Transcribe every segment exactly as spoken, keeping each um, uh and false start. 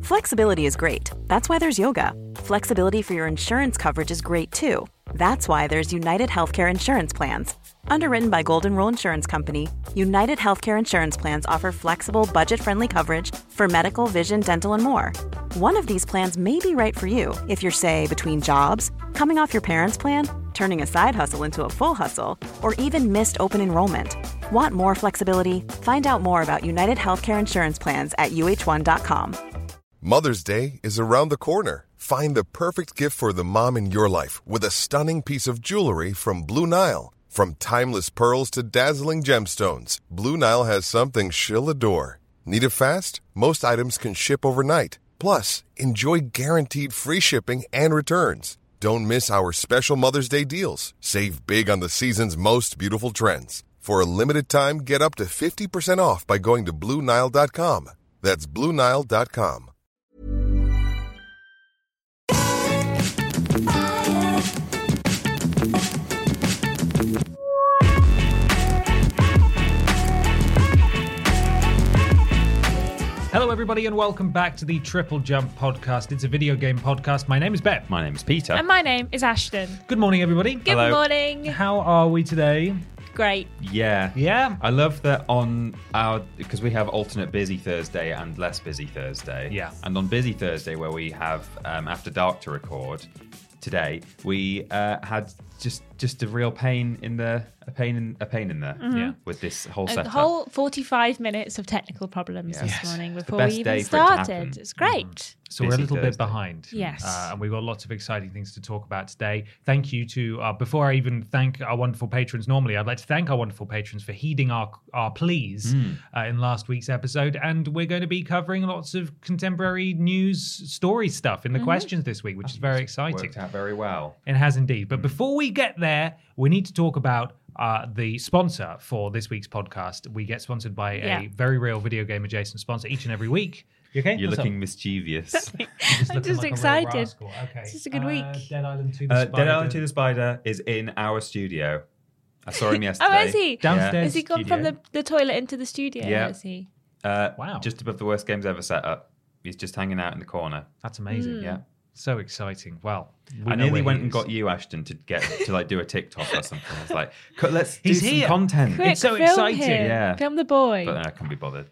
Flexibility is great. That's why there's yoga. Flexibility for your insurance coverage is great too. That's why there's United Healthcare Insurance Plans. Underwritten by Golden Rule Insurance Company, United Healthcare Insurance Plans offer flexible, budget-friendly coverage for medical, vision, dental, and more. One of these plans may be right for you if you're, say, between jobs, coming off your parents' plan, turning a side hustle into a full hustle, or even missed open enrollment. Want more flexibility? Find out more about United Healthcare Insurance Plans at U H one dot com. Mother's Day is around the corner. Find the perfect gift for the mom in your life with a stunning piece of jewelry from Blue Nile. From timeless pearls to dazzling gemstones, Blue Nile has something she'll adore. Need it fast? Most items can ship overnight. Plus, enjoy guaranteed free shipping and returns. Don't miss our special Mother's Day deals. Save big on the season's most beautiful trends. For a limited time, get up to fifty percent off by going to Blue Nile dot com. That's Blue Nile dot com. Hello, everybody, and welcome back to the Triple Jump podcast. It's a video game podcast. My name is Ben. My name is Peter. And my name is Ashton. Good morning, everybody. Good Hello. morning. How are we today? Great. Yeah. Yeah? I love that on our, because we have alternate busy Thursday and less busy Thursday. Yeah. And on busy Thursday, where we have um, After Dark to record today, we uh, had just just a real pain in the a pain in a pain in there. Mm-hmm. Yeah. With this whole A setup. whole forty-five minutes of technical problems Yes. this Yes. morning The before best we day even for it to happen. started. It's great. Mm-hmm. So we're a Busy little Thursday. bit behind. Yes. Uh, and we've got lots of exciting things to talk about today. Thank you to, uh, before I even thank our wonderful patrons normally, I'd like to thank our wonderful patrons for heeding our our pleas Mm. uh, in last week's episode. And we're going to be covering lots of contemporary news story stuff in the questions this week, which is very exciting. Worked out very well. It has indeed. But before we get there, we need to talk about uh, the sponsor for this week's podcast. We get sponsored by Yeah. a very real video game adjacent sponsor each and every week. You okay? You're What's looking up? mischievous. You're I'm looking just like a real excited. rascal. Okay. It's just a good Uh, week. Dead Island two the uh, Spider. Dead Island two the Spider is in our studio. I saw him yesterday. Oh, is he? Downstairs. Has he gone from studio. the, the toilet into the studio? Yeah. Has he? Uh, Wow. Just above the worst games ever set up. He's just hanging out in the corner. That's amazing. Hmm. Yeah. So exciting. Well, we I know nearly where went he and is. got you, Ashton, to get to like do a TikTok or something. I was like, "Co- let's He's do here. some content. Quick, It's so film exciting. him. Yeah. Film the boy. But then I couldn't be bothered.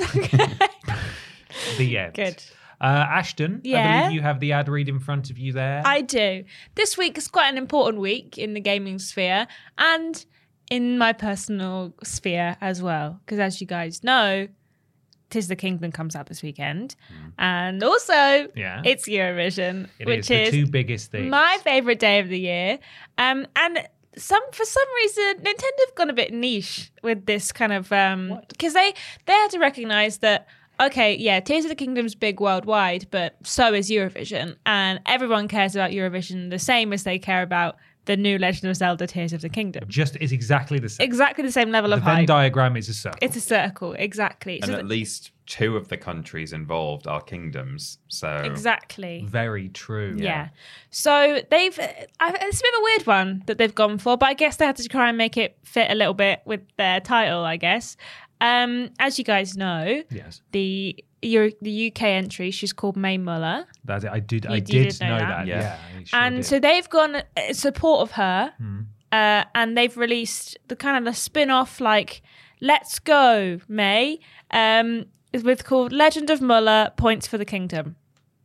The end. Good. Uh, Ashton, I Yeah? believe you have the ad read in front of you there. I do. This week is quite an important week in the gaming sphere and in my personal sphere as well. Because as you guys know, Tears of the Kingdom comes out this weekend. And also, Yeah. it's Eurovision, It which is the is two biggest things. my favourite day of the year. Um, and some for some reason, Nintendo have gone a bit niche with this kind of... Because they, they had to recognise that, okay, yeah, Tears of the Kingdom's big worldwide, but so is Eurovision. And everyone cares about Eurovision the same as they care about the new Legend of Zelda Tears of the Kingdom. Just is exactly the same. Exactly the same level The of Venn hype. diagram is a circle. It's a circle, exactly. And So at th- least two of the countries involved are kingdoms. So exactly. Very true. Yeah. So they've, I, it's a bit of a weird one that they've gone for, but I guess they had to try and make it fit a little bit with their title, I guess. Um, as you guys know, Yes. the Euro, the U K entry, she's called May Muller. That's it. I did. I you did, did know know that? that. Yeah. Yeah. I sure And did. so they've gone in support of her, Hmm. uh, and they've released the kind of the spin-off, like, Let's Go, May, um, with called Legend of Muller, Points for the Kingdom.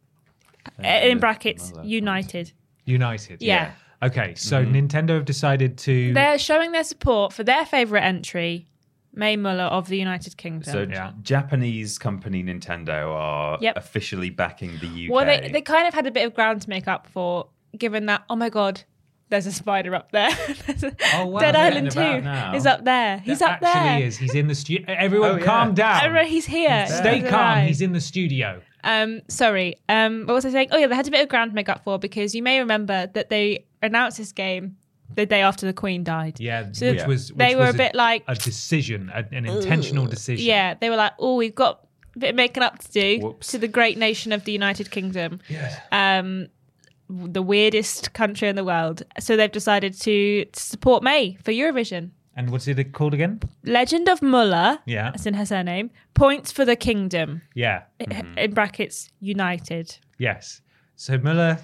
Uh, in brackets, Muller, United. United. Yeah. Okay. So Mm-hmm. Nintendo have decided to. They're showing their support for their favourite entry, May Muller of the United Kingdom. So Yeah. Japanese company Nintendo are Yep. officially backing the U K. well, they, they kind of had a bit of ground to make up for, given that, oh my God, there's a spider up there. There's a- Oh, wow. Dead Yeah, Island about two now. is up there. He's That up there. actually is. He's in the studio. Everyone, Oh, yeah. calm down. Everyone- he's here. Stay He's calm. alive. He's in the studio. Um, sorry. Um, what was I saying? Oh yeah, they had a bit of ground to make up for because you may remember that they announced this game the day after the Queen died. Yeah, So which was which they were was a bit like, a decision, a, an intentional decision. yeah, they were like, oh, we've got a bit of making up to do Whoops. to the great nation of the United Kingdom. Yeah. Um, the weirdest country in the world. So they've decided to support May for Eurovision. And what's it called again? Legend of Muller, Yeah. that's in her surname, points for the kingdom. Yeah. I- In brackets, united. Yes. So Muller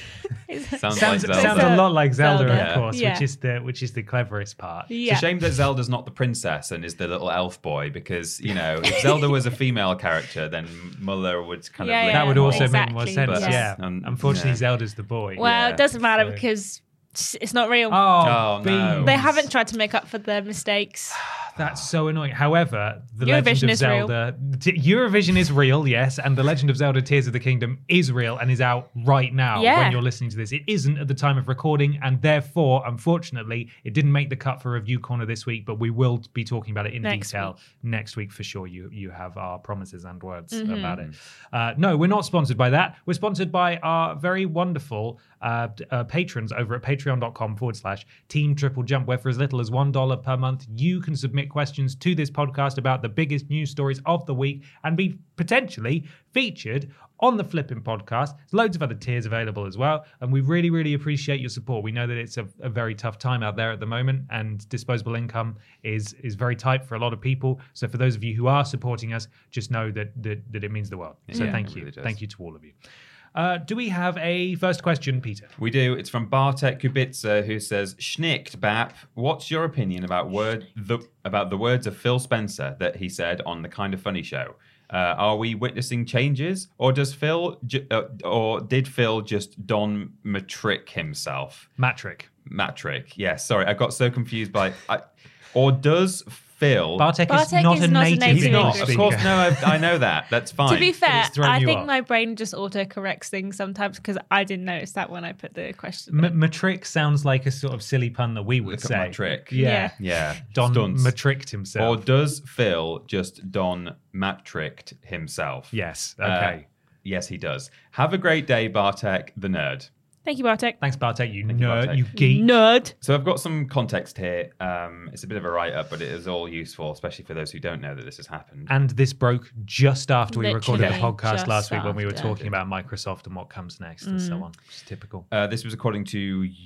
Sounds, sounds, like Zelda. sounds a lot like Zelda, Zelda. of course, Yeah. which is the which is the cleverest part. Yeah. It's a shame that Zelda's not the princess and is the little elf boy, because, you know, if Zelda was a female character, then Muller would kind Yeah, of... yeah. That would also make more Exactly, sense. yes. Yeah. Um, Unfortunately, yeah. Zelda's the boy. Well, Yeah. it doesn't matter So- because it's not real. Oh, Oh, no. beans. They haven't tried to make up for their mistakes. That's so annoying. However, the Eurovision Legend of is real. Zelda, T- Eurovision is real, yes, and the Legend of Zelda: Tears of the Kingdom is real and is out right now Yeah. when you're listening to this. It isn't at the time of recording, and therefore, unfortunately, it didn't make the cut for Review Corner this week. But we will be talking about it in Next detail week. next week for sure. You you have our promises and words Mm-hmm. about it. Uh, no, we're not sponsored by that. We're sponsored by our very wonderful uh, d- uh, patrons over at patreon.com forward slash Team Triple Jump, where for as little as one dollar per month, you can submit questions to this podcast about the biggest news stories of the week and be potentially featured on the Flipping Podcast. There's loads of other tiers available as well, and we really, really appreciate your support. We know that it's a, a very tough time out there at the moment, and disposable income is is very tight for a lot of people. So for those of you who are supporting us, just know that that, that it means the world. So Yeah, thank it you. really does. Thank you to all of you. Uh, do we have a first question, Peter? We do. It's from Bartek Kubica, who says, "Schnicked, Bap. What's your opinion about word the about the words of Phil Spencer that he said on the Kind of Funny show? Uh, are we witnessing changes, or does Phil ju- uh, or did Phil just Don Matrick himself? Matrick. Matrick. Yes. Sorry, I got so confused by. I, or does Phil? Bartek, is Bartek not is a not a native native He's English not. English Of course, speaker. no. I, I know that. That's fine. To be fair, it's thrown I you think off. my brain just auto corrects things sometimes because I didn't notice that when I put the question. M- matrick sounds like a sort of silly pun that we would Look at say. my trick. Yeah. Yeah. Don Stunts. matricked himself. Or does Phil just Don Matricked himself? Yes. Uh, Okay. yes, he does. Have a great day, Bartek the nerd. Thank you, Bartek. Thanks, Bartek. You you, nerd. Bartek. You geek. Nerd. So I've got some context here. Um, it's a bit of a write-up, but it is all useful, especially for those who don't know that this has happened. And this broke just after we recorded the Literally podcast just last week when we were after. talking about Microsoft and what comes next and so on. Which is typical. Uh, this was according to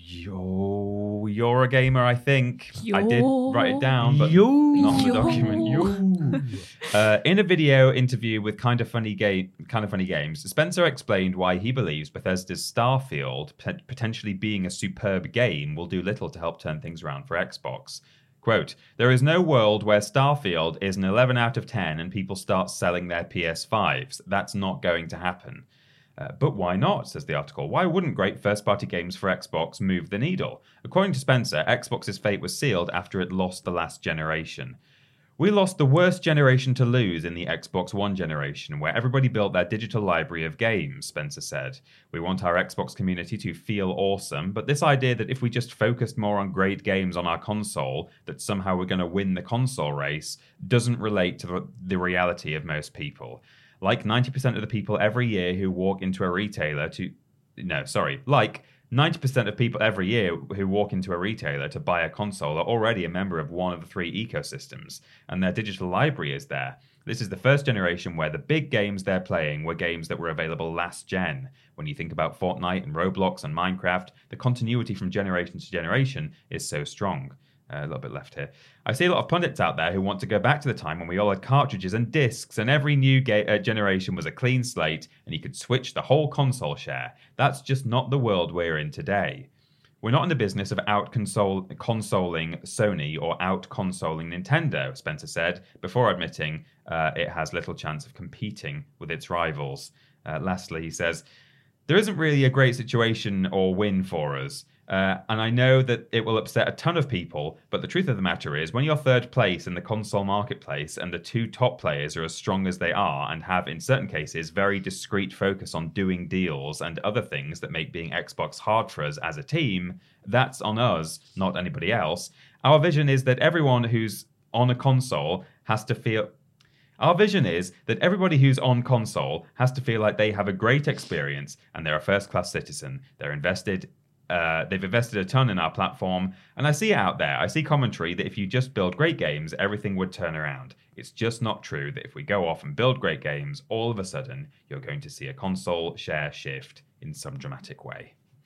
Yo Eurogamer, I think. I did write it down, but Yo. not in the Yo. document. Yo. Uh, in a video interview with Kind of Funny Game, Kind of Funny Games, Spencer explained why he believes Bethesda's Starfield, pot- potentially being a superb game, will do little to help turn things around for Xbox. Quote, "There is no world where Starfield is an eleven out of ten and people start selling their P S fives. That's not going to happen." Uh, but why not, says the article. Why wouldn't great first-party games for Xbox move the needle? According to Spencer, Xbox's fate was sealed after it lost the last generation. "We lost the worst generation to lose in the Xbox One generation, where everybody built their digital library of games," Spencer said. "We want our Xbox community to feel awesome, but this idea that if we just focused more on great games on our console, that somehow we're going to win the console race, doesn't relate to the, the reality of most people. Like ninety percent of the people every year who walk into a retailer to... No, sorry. Like... ninety percent of people every year who walk into a retailer to buy a console are already a member of one of the three ecosystems, and their digital library is there. This is the first generation where the big games they're playing were games that were available last gen. When you think about Fortnite and Roblox and Minecraft, the continuity from generation to generation is so strong." Uh, a little bit left here. "I see a lot of pundits out there who want to go back to the time when we all had cartridges and discs and every new ga- uh, generation was a clean slate and you could switch the whole console share. That's just not the world we're in today. We're not in the business of out-consoling Sony or out-consoling Nintendo," Spencer said, before admitting uh, it has little chance of competing with its rivals. Uh, lastly, he says, "There isn't really a great situation or win for us. Uh, and I know that it will upset a ton of people, but the truth of the matter is when you're third place in the console marketplace and the two top players are as strong as they are and have, in certain cases, very discreet focus on doing deals and other things that make being Xbox hard for us as a team, that's on us, not anybody else. Our vision is that everyone who's on a console has to feel... Our vision is that everybody who's on console has to feel like they have a great experience and they're a first-class citizen. They're invested... Uh, they've invested a ton in our platform, and I see it out there. I see commentary that if you just build great games, everything would turn around. It's just not true that if we go off and build great games, all of a sudden, you're going to see a console share shift in some dramatic way."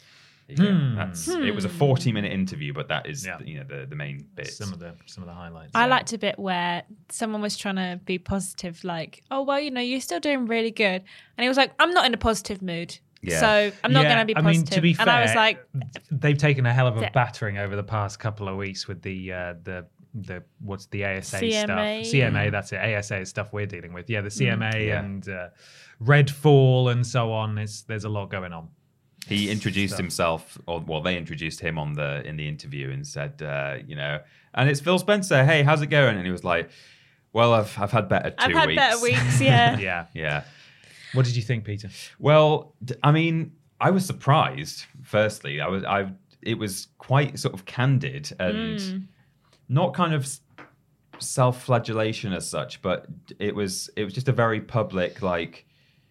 There you go. Hmm. That's it was a forty minute interview, but that is Yeah. you know the, the main bits. Some of the some of the highlights. I liked a bit where someone was trying to be positive, like, oh, well, you know, you're still doing really good. And he was like, I'm not in a positive mood. Yeah. So I'm not Yeah, going to be I positive. mean, to be and I was fair, like, they've taken a hell of a Yeah. battering over the past couple of weeks with the uh, the the what's the A S A C M A. stuff? C M A, that's it. A S A is stuff we're dealing with. Yeah, the C M A Yeah. and uh, Redfall and so on. It's there's a lot going on. He introduced Stuff. himself, or well, they introduced him on the in the interview and said, uh, you know, and it's Phil Spencer. Hey, how's it going? And he was like, well, I've I've had better 2 I've had weeks. better weeks, yeah. Yeah. Yeah. What did you think, Peter? Well, d- I mean, I was surprised. Firstly, I was I it was quite sort of candid and Mm. not kind of s- self-flagellation as such, but it was it was just a very public, like,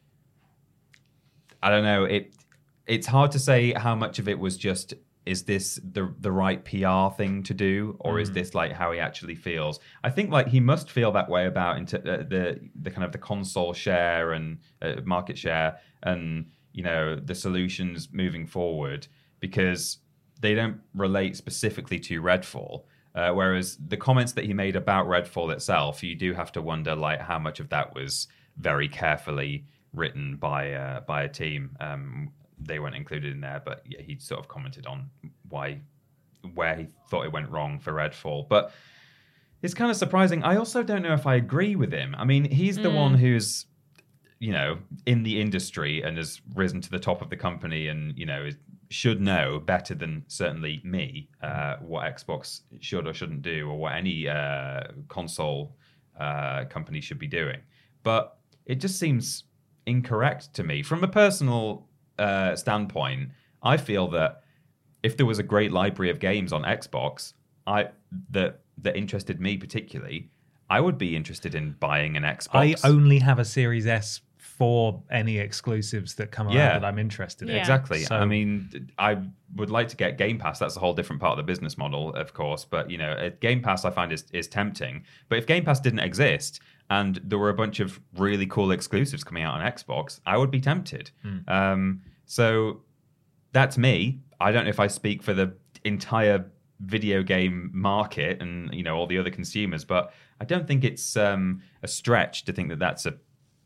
I don't know, it it's hard to say how much of it was just, is this the the right P R thing to do, or is this like how he actually feels? I think like he must feel that way about into uh, the the kind of the console share and uh, market share and you know the solutions moving forward, because they don't relate specifically to Redfall. Uh, whereas the comments that he made about Redfall itself, you do have to wonder like how much of that was very carefully written by uh, by a team. Um, they weren't included in there, but yeah, he sort of commented on why where he thought it went wrong for Redfall. But it's kind of surprising. I also don't know if I agree with him. I mean, he's the one who's you know in the industry and has risen to the top of the company, and you know is, should know better than certainly me uh, what Xbox should or shouldn't do, or what any uh, console uh, company should be doing. But it just seems incorrect to me. From a personal uh, standpoint, I feel that if there was a great library of games on Xbox, I that that interested me particularly, I would be interested in buying an Xbox. I only have a Series S for any exclusives that come out Yeah. that I'm interested in. Yeah. Exactly. So- I mean, I would like to get Game Pass. That's a whole different part of the business model, of course. But, you know, uh, Game Pass I find is, is tempting. But if Game Pass didn't exist and there were a bunch of really cool exclusives coming out on Xbox, I would be tempted. Um, so that's me. I don't know if I speak for the entire video game market and, you know, all the other consumers, but I don't think it's um, a stretch to think that that's a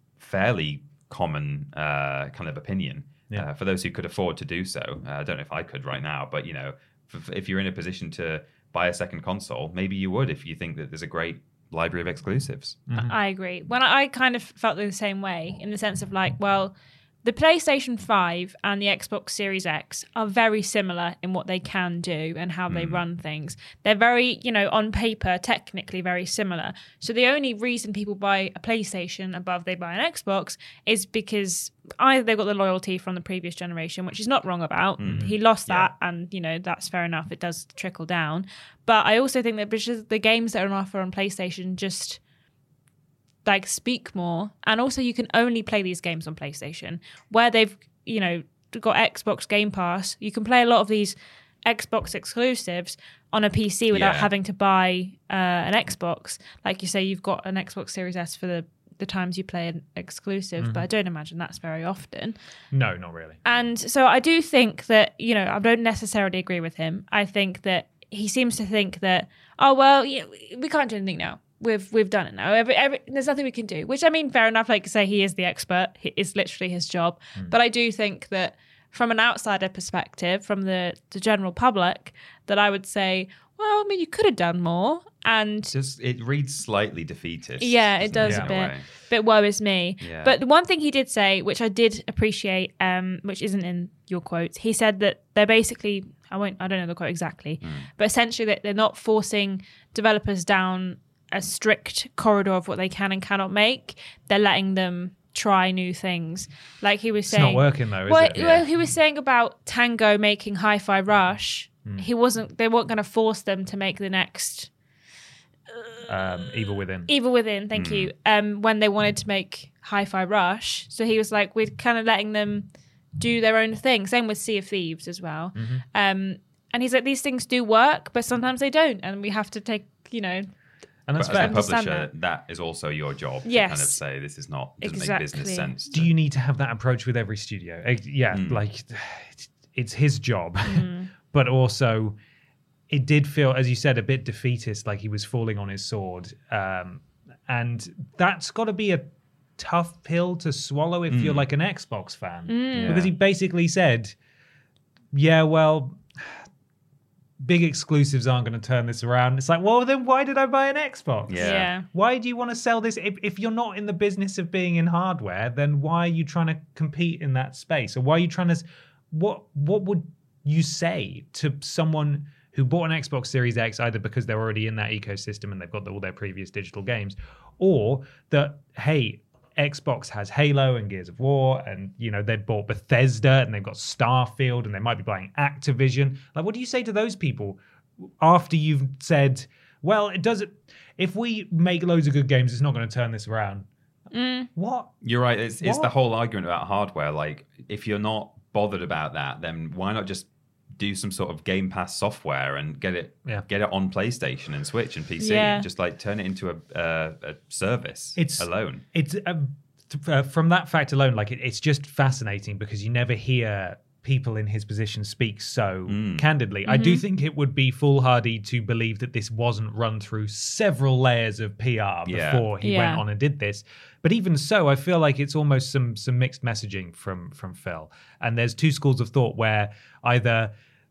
fairly common uh, kind of opinion Yeah. uh, for those who could afford to do so. Uh, I don't know if I could right now, but you know, f- if you're in a position to buy a second console, maybe you would if you think that there's a great library of exclusives. I agree. When I, I kind of felt the same way in the sense of like, well, the PlayStation five and the Xbox Series X are very similar in what they can do and how they run things. They're very, you know, on paper, technically very similar. So the only reason people buy a PlayStation above they buy an Xbox is because either they've got the loyalty from the previous generation, which is not wrong about. He lost that, and, you know, that's fair enough. It does trickle down. But I also think that because the games that are on offer on PlayStation just like speak more, and also you can only play these games on PlayStation. Where they've, you know, got Xbox Game Pass, you can play a lot of these Xbox exclusives on a P C without Yeah. having to buy uh, an Xbox. Like you say, you've got an Xbox Series S for the the times you play an exclusive, but I don't imagine that's very often. No, not really. And so I do think that, you know, I don't necessarily agree with him. I think that he seems to think that, oh, well, you know, we can't do anything now. We've we've done it now. Every, every, there's nothing we can do. Which, I mean, fair enough. Like, say he is the expert. It's literally his job. But I do think that from an outsider perspective, from the, the general public, that I would say, well, I mean, you could have done more. And Just it reads slightly defeatist. yeah, it doesn't does Yeah. a in a bit. way? Bit worries me. Yeah. But the one thing he did say, which I did appreciate, um, which isn't in your quotes, he said that they're basically, I won't, I don't know the quote exactly, Hmm. but essentially that they're not forcing developers down a strict corridor of what they can and cannot make. They're letting them try new things. Like he was It's saying, not working though, is well, it? well, he was saying about Tango making Hi-Fi Rush. Hmm. He wasn't. They weren't going to force them to make the next Um, Evil Within. Evil Within, thank Hmm. you, um, when they wanted to make Hi-Fi Rush. So he was like, we're kind of letting them do their own thing. Same with Sea of Thieves as well. Mm-hmm. Um, and he's like, these things do work, but sometimes they don't. And we have to take, you know, And that's But as fair. a Understand publisher, that is also your job Yes. to kind of say this is not doesn't Exactly. make business sense. Do you need to have that approach with every studio? Eh, Yeah, Hmm. like it's his job, mm. but also it did feel, as you said, a bit defeatist, like he was falling on his sword. Um, and that's got to be a tough pill to swallow if mm. you're like an Xbox fan. Mm. Because he basically said, yeah, well, big exclusives aren't going to turn this around. It's like, well, then why did I buy an Xbox? Yeah. yeah. Why do you want to sell this? If, if you're not in the business of being in hardware, then why are you trying to compete in that space? Or why are you trying to... What, what would you say to someone who bought an Xbox Series X either because they're already in that ecosystem and they've got all their previous digital games, or that, hey, Xbox has Halo and Gears of War, and you know they've bought Bethesda and they've got Starfield and they might be buying Activision. Like, what do you say to those people after you've said, well, it doesn't, if we make loads of good games, it's not going to turn this around? Mm. What? You're right. It's, it's What? the whole argument about hardware. Like, if you're not bothered about that, then why not just do some sort of Game Pass software and get it Yeah. get it on PlayStation and Switch and P C, Yeah. and just like turn it into a uh, a service It's alone. It's um, th- uh, from that fact alone, like it, it's just fascinating because you never hear people in his position speak so Mm. candidly. I do think it would be foolhardy to believe that this wasn't run through several layers of P R Yeah. before he Yeah. went on and did this. But even so, I feel like it's almost some some mixed messaging from from Phil. And there's two schools of thought where either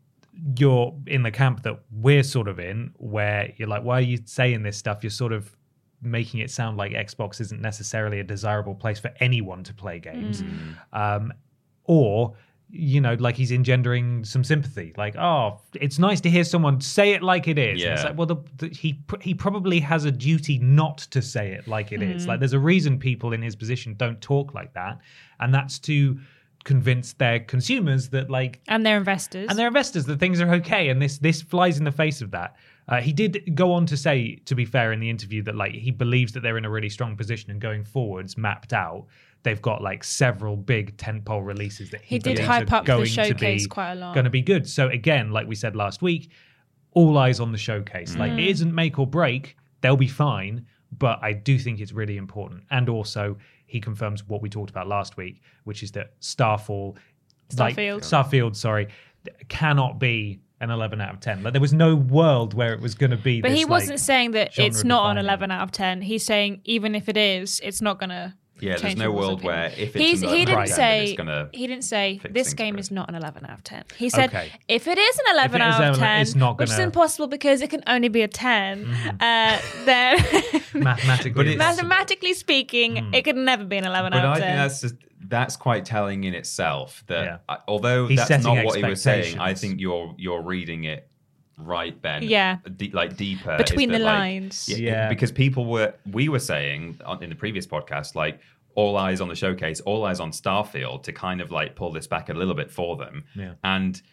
you're in the camp that we're sort of in, where you're like, why are you saying this stuff? You're sort of making it sound like Xbox isn't necessarily a desirable place for anyone to play games. Um, or, you know, like he's engendering some sympathy. Like, oh, it's nice to hear someone say it like it is. And it's Yeah. like, well, the, the, he pr- he probably has a duty not to say it like it is. Like, there's a reason people in his position don't talk like that. And that's to convince their consumers that, like, And their investors. and their investors that things are okay, and this this flies in the face of that. Uh, he did go on to say, to be fair, in the interview that like he believes that they're in a really strong position, and going forwards, mapped out, they've got like several big tentpole releases that he, He did believes hype are up the going showcase to be, quite a lot. Going to be good. So again, like we said last week, all eyes on the showcase. Like it isn't make or break; they'll be fine. But I do think it's really important, and also he confirms what we talked about last week, which is that Starfall. Like, Starfield. Starfield, sorry, cannot be an eleven out of ten. Like there was no world where it was going to be. But this, he wasn't like, saying that it's not an genre-defining. eleven out of ten. He's saying even if it is, it's not going to. Yeah, there's change no people's world opinion. where if it's He's, an he eleven didn't out of ten, say it's gonna he didn't say fix this things game for is it. not an eleven out of ten. He said Okay. if it is an eleven If it is out of eleven, ten, it's not which is gonna- impossible because it can only be a ten, uh, then mathematically. But it's- mathematically speaking, it could never be an eleven But out I of think ten. that's just, that's quite telling in itself. That Yeah. I, although He's that's setting not what he was saying, I expectations. think you're you're reading it right, Ben. Yeah. De- like deeper Between is that, the like, lines. Yeah, Yeah. because people were we were saying on, in the previous podcast, like all eyes on the showcase, all eyes on Starfield, to kind of like pull this back a little bit for them. Yeah. And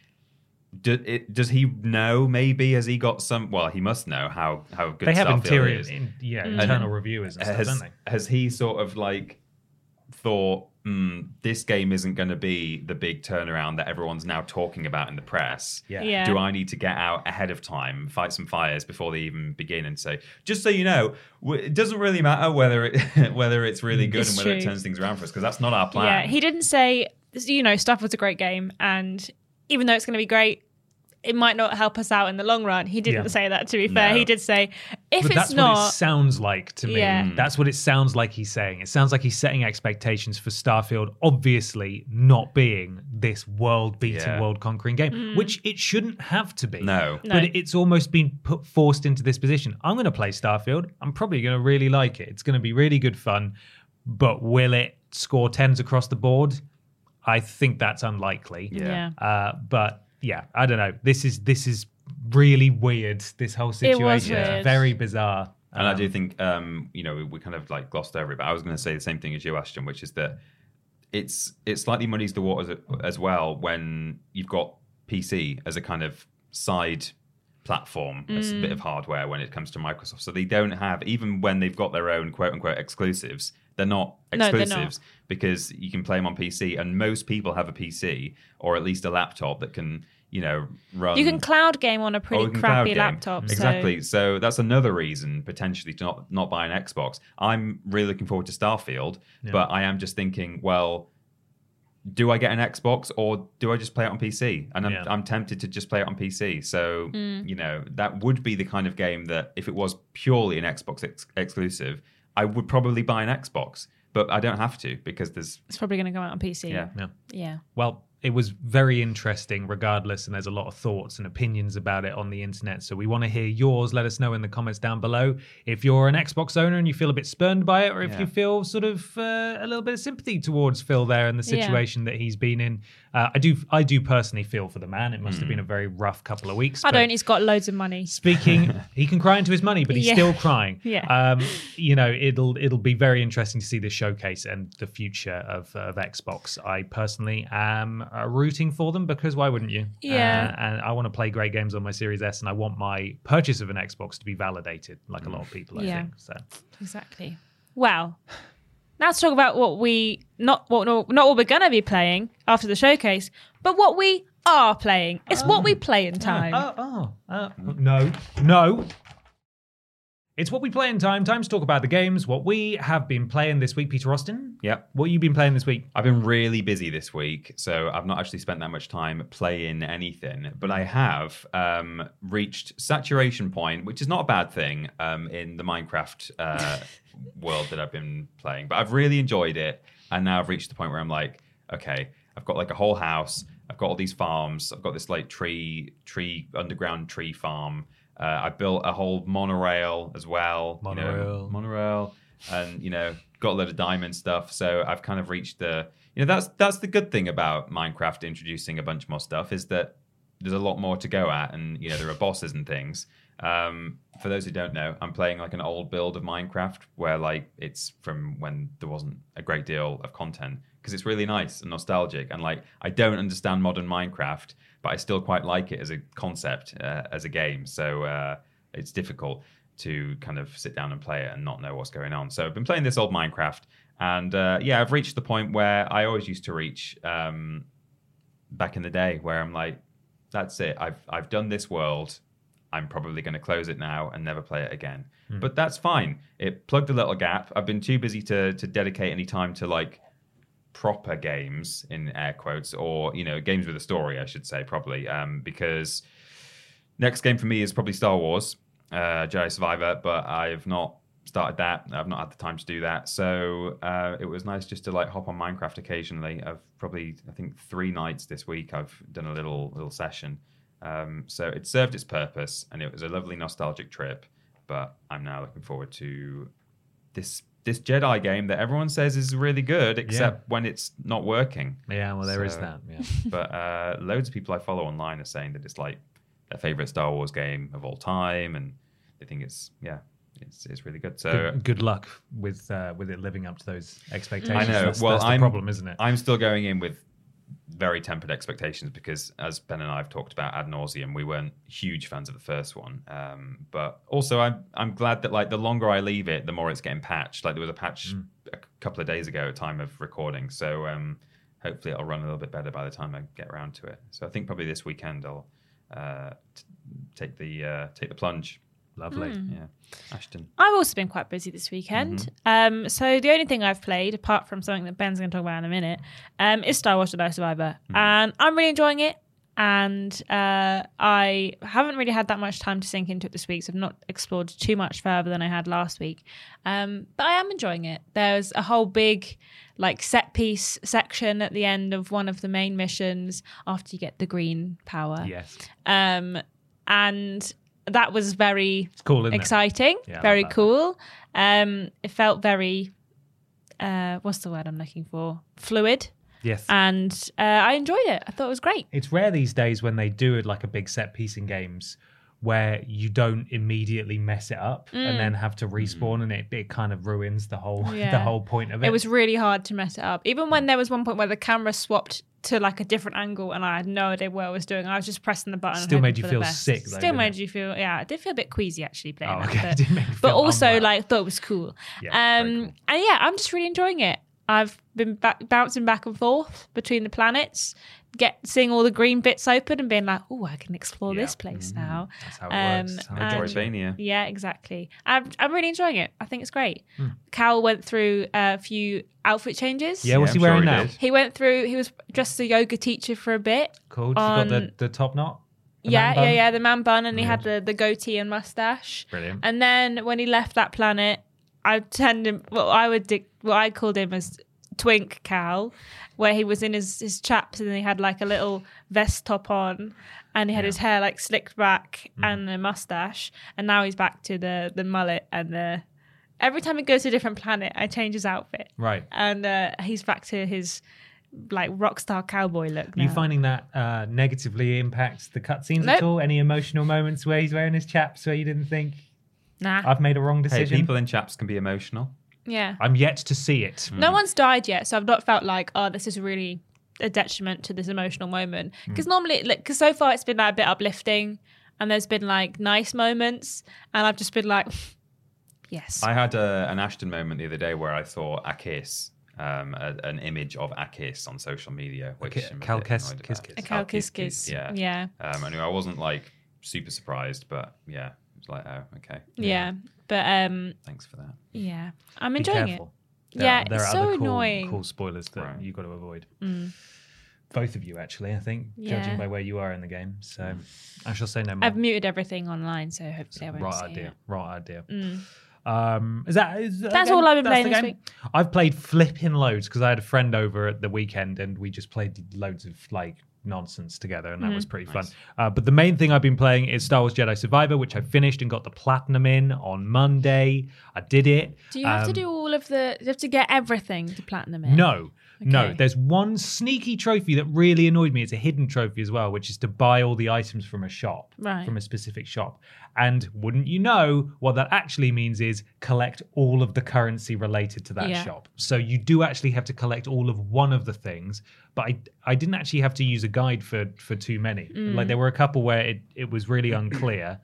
do, it, does he know? Maybe has he got some? Well, he must know how how good They have Starfield interior, is. in, yeah, Mm. internal reviewers and stuff, has, don't they? has he sort of like thought mm, this game isn't going to be the big turnaround that everyone's now talking about in the press? Yeah. Yeah. Do I need to get out ahead of time, fight some fires before they even begin, and say, just so you know, w- it doesn't really matter whether it whether it's really good It's and whether it true. turns things around for us, because that's not our plan. Yeah, he didn't say, you know, stuff was a great game, and even though it's going to be great, it might not help us out in the long run. He didn't Yeah. say that, to be fair. No. He did say, if But it's that's not, what it sounds like to me. Yeah. Mm. That's what it sounds like he's saying. It sounds like he's setting expectations for Starfield, obviously not being this world-beating, Yeah. world-conquering game, Mm. which it shouldn't have to be. No. No. But it's almost been put forced into this position. I'm going to play Starfield. I'm probably going to really like it. It's going to be really good fun. But will it score tens across the board? I think that's unlikely. yeah. Uh, but yeah, I don't know. This is this is really weird. This whole situation was is weird. very bizarre. And I do Um, think, um, you know, we, we kind of like glossed over it, but I was going to say the same thing as you, Ashton, which is that it's it slightly muddies the waters as well when you've got P C as a kind of side platform, as a bit of hardware when it comes to Microsoft. So they don't have, even when they've got their own quote unquote exclusives, they're not No, they're exclusives not. because you can play them on P C, and most people have a P C or at least a laptop that can, you know, run. You can cloud game on a Or pretty you can crappy cloud game. laptop. so- Exactly. So. that's another reason potentially to not not buy an Xbox. I'm really looking forward to Starfield, but I am just thinking, well, do I get an Xbox or do I just play it on P C? And I'm, Yeah. I'm tempted to just play it on P C. So, Mm. you know, that would be the kind of game that if it was purely an Xbox ex- exclusive, I would probably buy an Xbox. But I don't have to because there's... It's probably going to come out on P C. Yeah. Yeah. Yeah. Well, it was very interesting regardless, and there's a lot of thoughts and opinions about it on the internet. So we want to hear yours. Let us know in the comments down below if you're an Xbox owner and you feel a bit spurned by it, or if Yeah. you feel sort of uh, a little bit of sympathy towards Phil there and the Yeah. situation that he's been in. Uh, I do I do personally feel for the man. It must have been a very rough couple of weeks. I but don't. He's got loads of money. Speaking, he can cry into his money, but he's Yeah. still crying. Yeah. Um, you know, it'll it'll be very interesting to see this showcase and the future of of Xbox. I personally am uh, rooting for them because why wouldn't you? Yeah. Uh, and I want to play great games on my Series S, and I want my purchase of an Xbox to be validated, like a lot of people, I Yeah. think. So Exactly. Well, now let's talk about what we not what not what we're going to be playing after the showcase, but what we are playing. It's what we play in time. Oh, oh, oh, no, no. It's what we play in time. Time to talk about the games. What we have been playing this week, Peter Austin. Yep. What have you been playing this week? I've been really busy this week, so I've not actually spent that much time playing anything. But I have um, reached saturation point, which is not a bad thing um, in the Minecraft uh, world that I've been playing. But I've really enjoyed it, and now I've reached the point where I'm like, okay, I've got like a whole house. I've got all these farms. I've got this like tree, tree underground tree farm. Uh, I built a whole monorail as well. you know, Monorail. monorail, and you know, got a load of diamond stuff. So I've kind of reached the, you know, that's that's the good thing about Minecraft introducing a bunch more stuff is that there's a lot more to go at, and you know, there are bosses and things. Um, for those who don't know, I'm playing like an old build of Minecraft where like it's from when there wasn't a great deal of content because it's really nice and nostalgic, and like I don't understand modern Minecraft, but I still quite like it as a concept, uh, as a game. So uh, it's difficult to kind of sit down and play it and not know what's going on. So I've been playing this old Minecraft, and uh, yeah, I've reached the point where I always used to reach um, back in the day, where I'm like, that's it. I've I've done this world. I'm probably going to close it now and never play it again. Hmm. But that's fine. It plugged a little gap. I've been too busy to to dedicate any time to like proper games in air quotes, or you know, games with a story, I should say, probably. Um, because next game for me is probably Star Wars, uh, Jedi Survivor, but I've not started that. I've not had the time to do that. So uh, it was nice just to like hop on Minecraft occasionally. I've probably, I think, three nights this week I've done a little little session. Um, so it served its purpose, and it was a lovely nostalgic trip. But I'm now looking forward to this this Jedi game that everyone says is really good, except when it's not working. Yeah, well, there is So- that. Yeah. But uh, loads of people I follow online are saying that it's like their favorite Star Wars game of all time, and they think it's yeah, it's it's really good. So good, good luck with uh, with it living up to those expectations. I know. That's, well, that's the I'm problem, isn't it? I'm still going in with very tempered expectations because, as Ben and I have talked about ad nauseum, we weren't huge fans of the first one. Um, but also, I'm I'm glad that like the longer I leave it, the more it's getting patched. Like there was a patch Mm. a couple of days ago at time of recording, so um, hopefully it'll run a little bit better by the time I get around to it. So I think probably this weekend I'll uh, t- take the uh, take the plunge. Lovely. Yeah, Ashton. I've also been quite busy this weekend. Um, so the only thing I've played, apart from something that Ben's going to talk about in a minute, um, is Star Wars Jedi Survivor, and I'm really enjoying it. And uh, I haven't really had that much time to sink into it this week, so I've not explored too much further than I had last week. Um, but I am enjoying it. There's a whole big, like, set piece section at the end of one of the main missions after you get the green power. Yes. Um, and that was very It's cool, isn't it? exciting, Yeah, I very like that. cool. Um, it felt very, uh, what's the word I'm looking for? Fluid. Yes. And uh, I enjoyed it. I thought it was great. It's rare these days when they do it like a big set piece in games where you don't immediately mess it up and then have to respawn, and it, it kind of ruins the whole the Yeah. whole point of it. It was really hard to mess it up. Even when there was one point where the camera swapped to like a different angle and I had no idea what I was doing. I was just pressing the button. and Still made hoping you for the feel best. sick, though, Still didn't made it? you feel, yeah, I did feel a bit queasy actually playing Oh, that. okay. But, It did make me but feel also unwell. like thought it was cool. Yeah, very um, cool. And yeah, I'm just really enjoying it. I've been back, bouncing back and forth between the planets, get seeing all the green bits open and being like, oh, I can explore Yeah. this place Mm-hmm. now. That's how it Um, works. That's how it and- works. Metroidvania. Yeah, exactly. I'm, I'm really enjoying it. I think it's great. Hmm. Cal went through a few outfit changes. Yeah, what's I'm he wearing sure now? did. He went through, he was just a yoga teacher for a bit. Cool. Has he got the, on- the top knot? The yeah, man bun? yeah, yeah, the man bun, and he had the, the goatee and mustache. Brilliant. And then when he left that planet, I turned him, well, I would, dic- well, I called him as Twink Cal, where he was in his, his chaps and he had like a little vest top on and he had his hair like slicked back Mm. and a mustache. And now he's back to the, the mullet and the. Every time he goes to a different planet, I change his outfit. Right. And uh, he's back to his like rock star cowboy look. Are you now. finding that uh, negatively impacts the cutscenes at Nope. all? Any emotional moments where he's wearing his chaps where you didn't think, Nah. I've made a wrong Hey, decision? people in chaps can be emotional. yeah. I'm yet to see it. No one's died yet, so I've not felt like, oh, this is really a detriment to this emotional moment. Because normally, like, because so far it's been like a bit uplifting, and there's been like nice moments, and I've just been like, yes, I had a, an Ashton moment the other day where I saw Akis, um, a, an image of Akis on social media, which Okay, I'm a Cal bit Kes- annoyed Kiss about. Kiss. a cow kiss kiss. Yeah. yeah, Um, anyway, I wasn't like super surprised, but yeah, it was like, oh, okay. yeah. But um, Thanks for that. yeah, I'm Be enjoying careful. it. There yeah, are, there it's are so other cool, annoying. cool spoilers that Right. you've got to avoid. Mm. Both of you, actually, I think, Yeah. judging by where you are in the game. So I shall say no more. I've muted everything online, so hopefully I won't right see idea. it. Right idea. Mm. Um, is that? Is that That's the all game? I've been That's playing the this game? week. I've played flipping loads because I had a friend over at the weekend and we just played loads of like nonsense together, and that Mm-hmm. was pretty fun. Uh, but the main thing I've been playing is Star Wars Jedi Survivor, which I finished and got the platinum in on Monday. I did it. Do you have to Um, do all of the? Do you have to get everything to platinum it? No. No, Okay. there's one sneaky trophy that really annoyed me. It's a hidden trophy as well, which is to buy all the items from a shop, Right. from a specific shop. And wouldn't you know, what that actually means is collect all of the currency related to that Yeah. shop. So you do actually have to collect all of one of the things, but I I didn't actually have to use a guide for for too many. Mm. Like there were a couple where it, it was really unclear.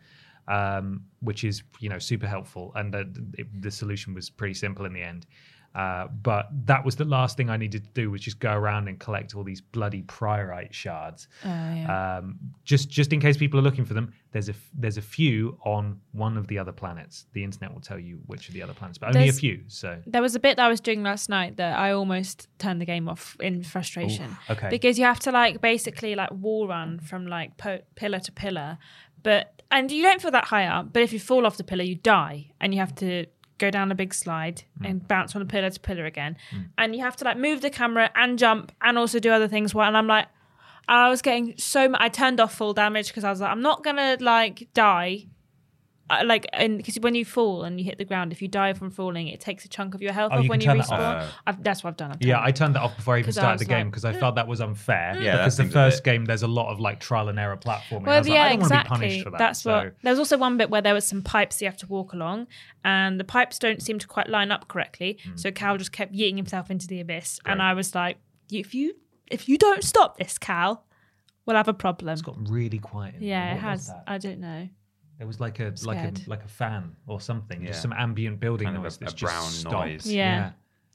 Um, which is, you know, super helpful, and the, it, the solution was pretty simple in the end. Uh, but that was the last thing I needed to do, was just go around and collect all these bloody priorite shards. Oh, yeah. Um, just just in case people are looking for them, there's a f- there's a few on one of the other planets. The internet will tell you which of the other planets, but only There's- a few. So There was a bit that I was doing last night that I almost turned the game off in frustration. Ooh, okay. Because you have to like basically like wall run from like po- pillar to pillar, but and you don't feel that high up. But if you fall off the pillar, you die, and you have to go down a big slide Mm. and bounce from the pillar to pillar again, and you have to like move the camera and jump and also do other things. Well, and I'm like, I was getting so much. I turned off full damage because I was like, I'm not gonna like die. Uh, like, and because when you fall and you hit the ground, if you die from falling, it takes a chunk of your health Oh, off you when can you turn that respawn. off. I've, that's what I've done. I've yeah, turned I turned that off before I even 'Cause I started was the game like, because I felt that was unfair. Yeah, that because the seems a first bit- game there's a lot of like trial and error platforming. I Well, was like, yeah, I don't exactly. want to be punished for that. That's so. what. There was also one bit where there was some pipes you have to walk along, and the pipes don't seem to quite line up correctly. So Cal just kept yeeting himself into the abyss, and Great. I was like, "If you if you don't stop this, Cal, we'll have a problem." It's got really quiet. In here. Yeah, it What was has. that? I don't know. It was like a like a Scared. like a fan or something, Yeah. just some ambient building Kind of noise a- that's a just brown stopped. noise. Yeah.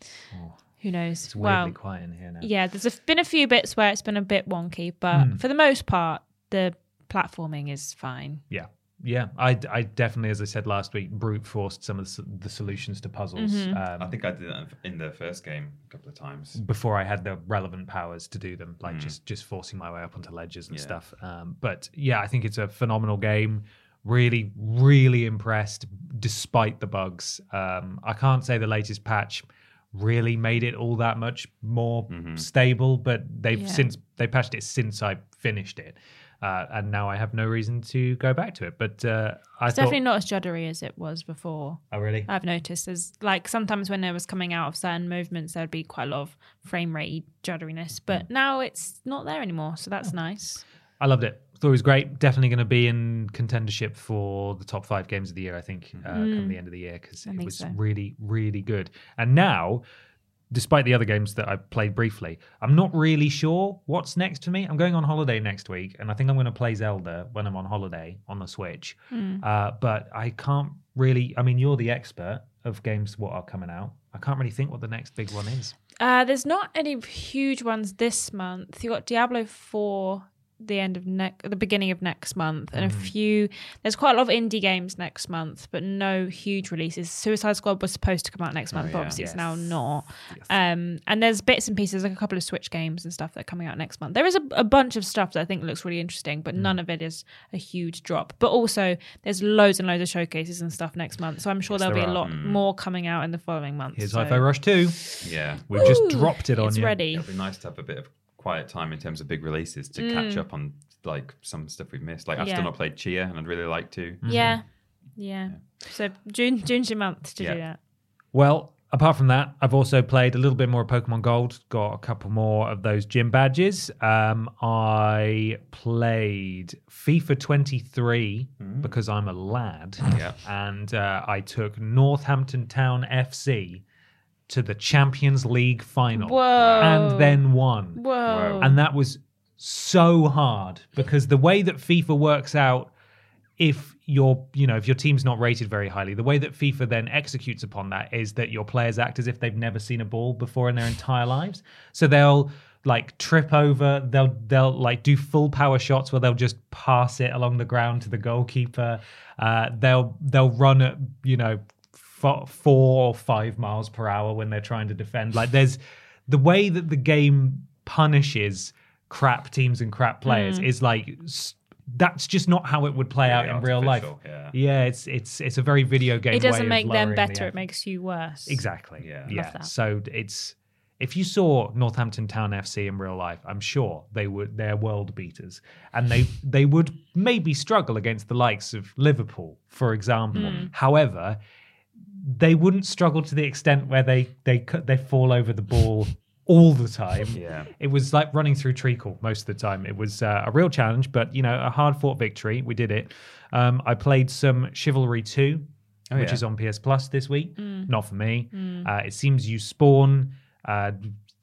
Who knows? It's weirdly Well, quiet in here now. yeah. There's a, been a few bits where it's been a bit wonky, but Hmm. for the most part, the platforming is fine. Yeah, yeah. I, I definitely, as I said last week, brute forced some of the, s- the solutions to puzzles Mm-hmm. I um, think I did that in the first game a couple of times. before I had the relevant powers to do them, like just just forcing my way up onto ledges and Yeah. stuff. Um, but yeah, I think it's a phenomenal game. Really, really impressed, despite the bugs. Um, I can't say the latest patch really made it all that much more stable, but they've Yeah. since they patched it since I finished it, uh, and now I have no reason to go back to it. But uh, I It's thought, definitely not as juddery as it was before. oh really? I've noticed there's like sometimes when I was coming out of certain movements, there'd be quite a lot of frame rate judderiness, but now it's not there anymore. So that's nice. I loved it. Thought it was great. Definitely going to be in contendership for the top five games of the year, I think, uh, come the end of the year, because I it think was so. really, really good. And now, despite the other games that I played briefly, I'm not really sure what's next for me. I'm going on holiday next week, and I think I'm going to play Zelda when I'm on holiday on the Switch. Uh, but I can't really. I mean, you're the expert of games what are coming out. I can't really think what the next big one is. Uh, there's not any huge ones this month. You got Diablo four the end of next, the beginning of next month, and mm. a few. There's quite a lot of indie games next month, but no huge releases. Suicide Squad was supposed to come out next month, oh, yeah. but obviously yes. it's now not. Yes. Um, and there's bits and pieces, like a couple of Switch games and stuff that are coming out next month. There is a, a bunch of stuff that I think looks really interesting, but mm. none of it is a huge drop. But also, there's loads and loads of showcases and stuff next month, so I'm sure yes, there'll there be are. a lot mm. more coming out in the following months. Here's so. Hi-Fi Rush two. Yeah, we've Ooh, just dropped it on it's you. It's ready. It'll be nice to have a bit of quiet time in terms of big releases to mm. catch up on like some stuff we've missed. Like I've yeah. still not played Chia, and I'd really like to. Mm-hmm. Yeah. yeah, yeah. So June, June's your month to yeah. do that. Well, apart from that, I've also played a little bit more of Pokemon Gold. Got a couple more of those gym badges. Um, I played FIFA twenty-three mm. because I'm a lad, yeah. and uh, I took Northampton Town F C to the Champions League final Whoa. and then won. Whoa. And that was so hard because the way that FIFA works out, if your you know if your team's not rated very highly, the way that FIFA then executes upon that is that your players act as if they've never seen a ball before in their entire lives. So they'll like trip over, they'll they'll like do full power shots where they'll just pass it along the ground to the goalkeeper. Uh, they'll they'll run at you know four or five miles per hour when they're trying to defend. Like there's the way that the game punishes crap teams and crap players mm. is like that's just not how it would play really out in real life. Yeah. yeah, it's it's it's a very video game. It doesn't way make of them better; the it makes you worse. Exactly. Yeah. Yeah. So it's if you saw Northampton Town F C in real life, I'm sure they would they're world beaters, and they they would maybe struggle against the likes of Liverpool, for example. Mm. However, they wouldn't struggle to the extent where they they they fall over the ball all the time. Yeah, it was like running through treacle most of the time. It was uh, a real challenge, but you know, a hard fought victory. We did it. Um, I played some Chivalry two, oh, which yeah. is on P S Plus this week. Mm. Not for me. Mm. Uh, it seems you spawn, uh,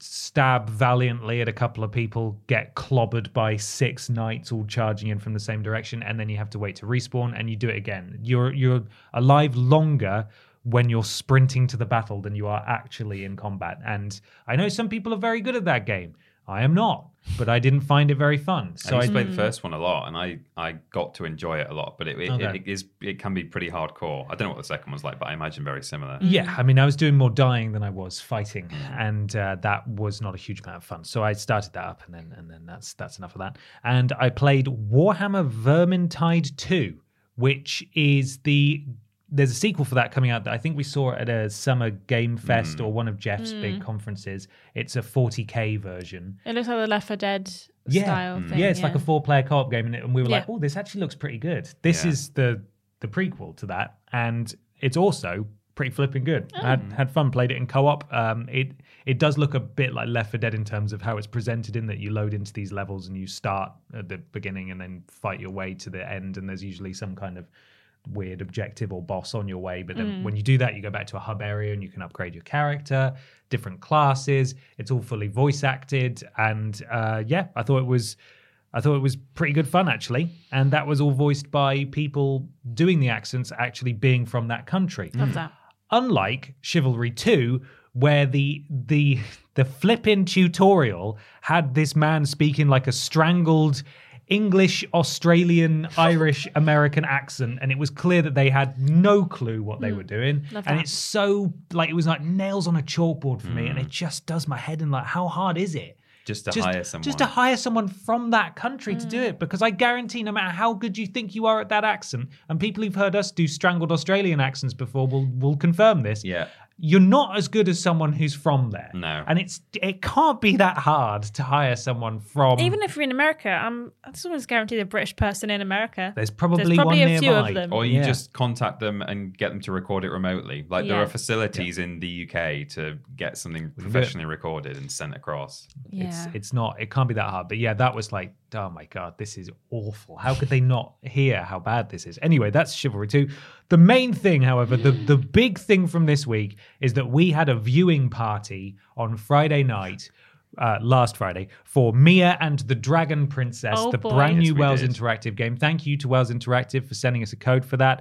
stab valiantly at a couple of people, get clobbered by six knights all charging in from the same direction, and then you have to wait to respawn, and you do it again. You're you're alive longer when you're sprinting to the battle than you are actually in combat. And I know some people are very good at that game. I am not, but I didn't find it very fun. So I used I to play the first one a lot, and I, I got to enjoy it a lot. But it it, okay. it is it can be pretty hardcore. I don't know what the second one's like, but I imagine very similar. Yeah, I mean, I was doing more dying than I was fighting, and uh, that was not a huge amount of fun. So I started that up, and then and then that's that's enough of that. And I played Warhammer Vermintide two, which is the there's a sequel for that coming out that I think we saw at a summer game fest mm. or one of Jeff's mm. big conferences. It's a forty K version. It looks like the Left four Dead yeah. style mm. thing. Yeah, it's yeah. like a four-player co-op game, and, it, and we were yeah. like, "Oh, this actually looks pretty good." This yeah. is the the prequel to that, and it's also pretty flipping good. Oh. I had, had fun, played it in co-op. Um, it it does look a bit like Left four Dead in terms of how it's presented, in that you load into these levels and you start at the beginning and then fight your way to the end, and there's usually some kind of weird objective or boss on your way, but then mm. when you do that, you go back to a hub area and you can upgrade your character, different classes. It's all fully voice acted, and uh, yeah, I thought it was, I thought it was pretty good fun actually, and that was all voiced by people doing the accents actually being from that country. Love that. Unlike Chivalry two, where the the the flip-in tutorial had this man speaking like a strangled English, Australian, Irish, American accent, and it was clear that they had no clue what they mm. were doing. Love and that. It's so, like, it was like nails on a chalkboard for mm. me, and it just does my head in, like, how hard is it? Just to just, hire someone. Just to hire someone from that country mm. to do it, because I guarantee no matter how good you think you are at that accent, and people who've heard us do strangled Australian accents before will, will confirm this, yeah. you're not as good as someone who's from there. No. And it's it can't be that hard to hire someone from... Even if you're in America, I'm someone's guaranteed a British person in America. There's probably, There's probably one a few nearby. of them. Or you Yeah. just contact them and get them to record it remotely. Like there Yeah. are facilities in the U K to get something professionally recorded and sent across. Yeah. It's it's not, it can't be that hard. But yeah, that was like, oh my God, this is awful. How could they not hear how bad this is? Anyway, that's Chivalry two. The main thing, however, the, the big thing from this week is that we had a viewing party on Friday night, uh, last Friday, for Mia and the Dragon Princess, Oh, the boy. brand new Yes, we Wells did. Interactive game. Thank you to Wells Interactive for sending us a code for that.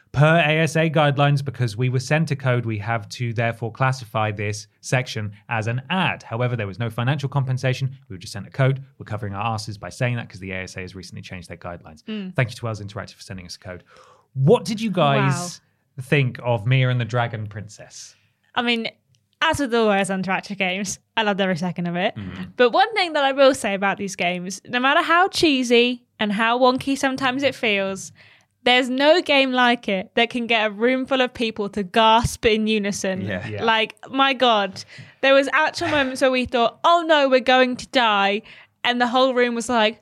Per A S A guidelines, because we were sent a code, we have to therefore classify this section as an ad. However, there was no financial compensation. We were just sent a code. We're covering our asses by saying that because the A S A has recently changed their guidelines. Mm. Thank you to Wells Interactive for sending us a code. What did you guys wow. think of Mia and the Dragon Princess? I mean, as with all Wells Interactive games, I loved every second of it. Mm. But one thing that I will say about these games, no matter how cheesy and how wonky sometimes it feels, there's no game like it that can get a room full of people to gasp in unison. Yeah. Yeah. Like, my God, there was actual moments where we thought, oh no, we're going to die. And the whole room was like,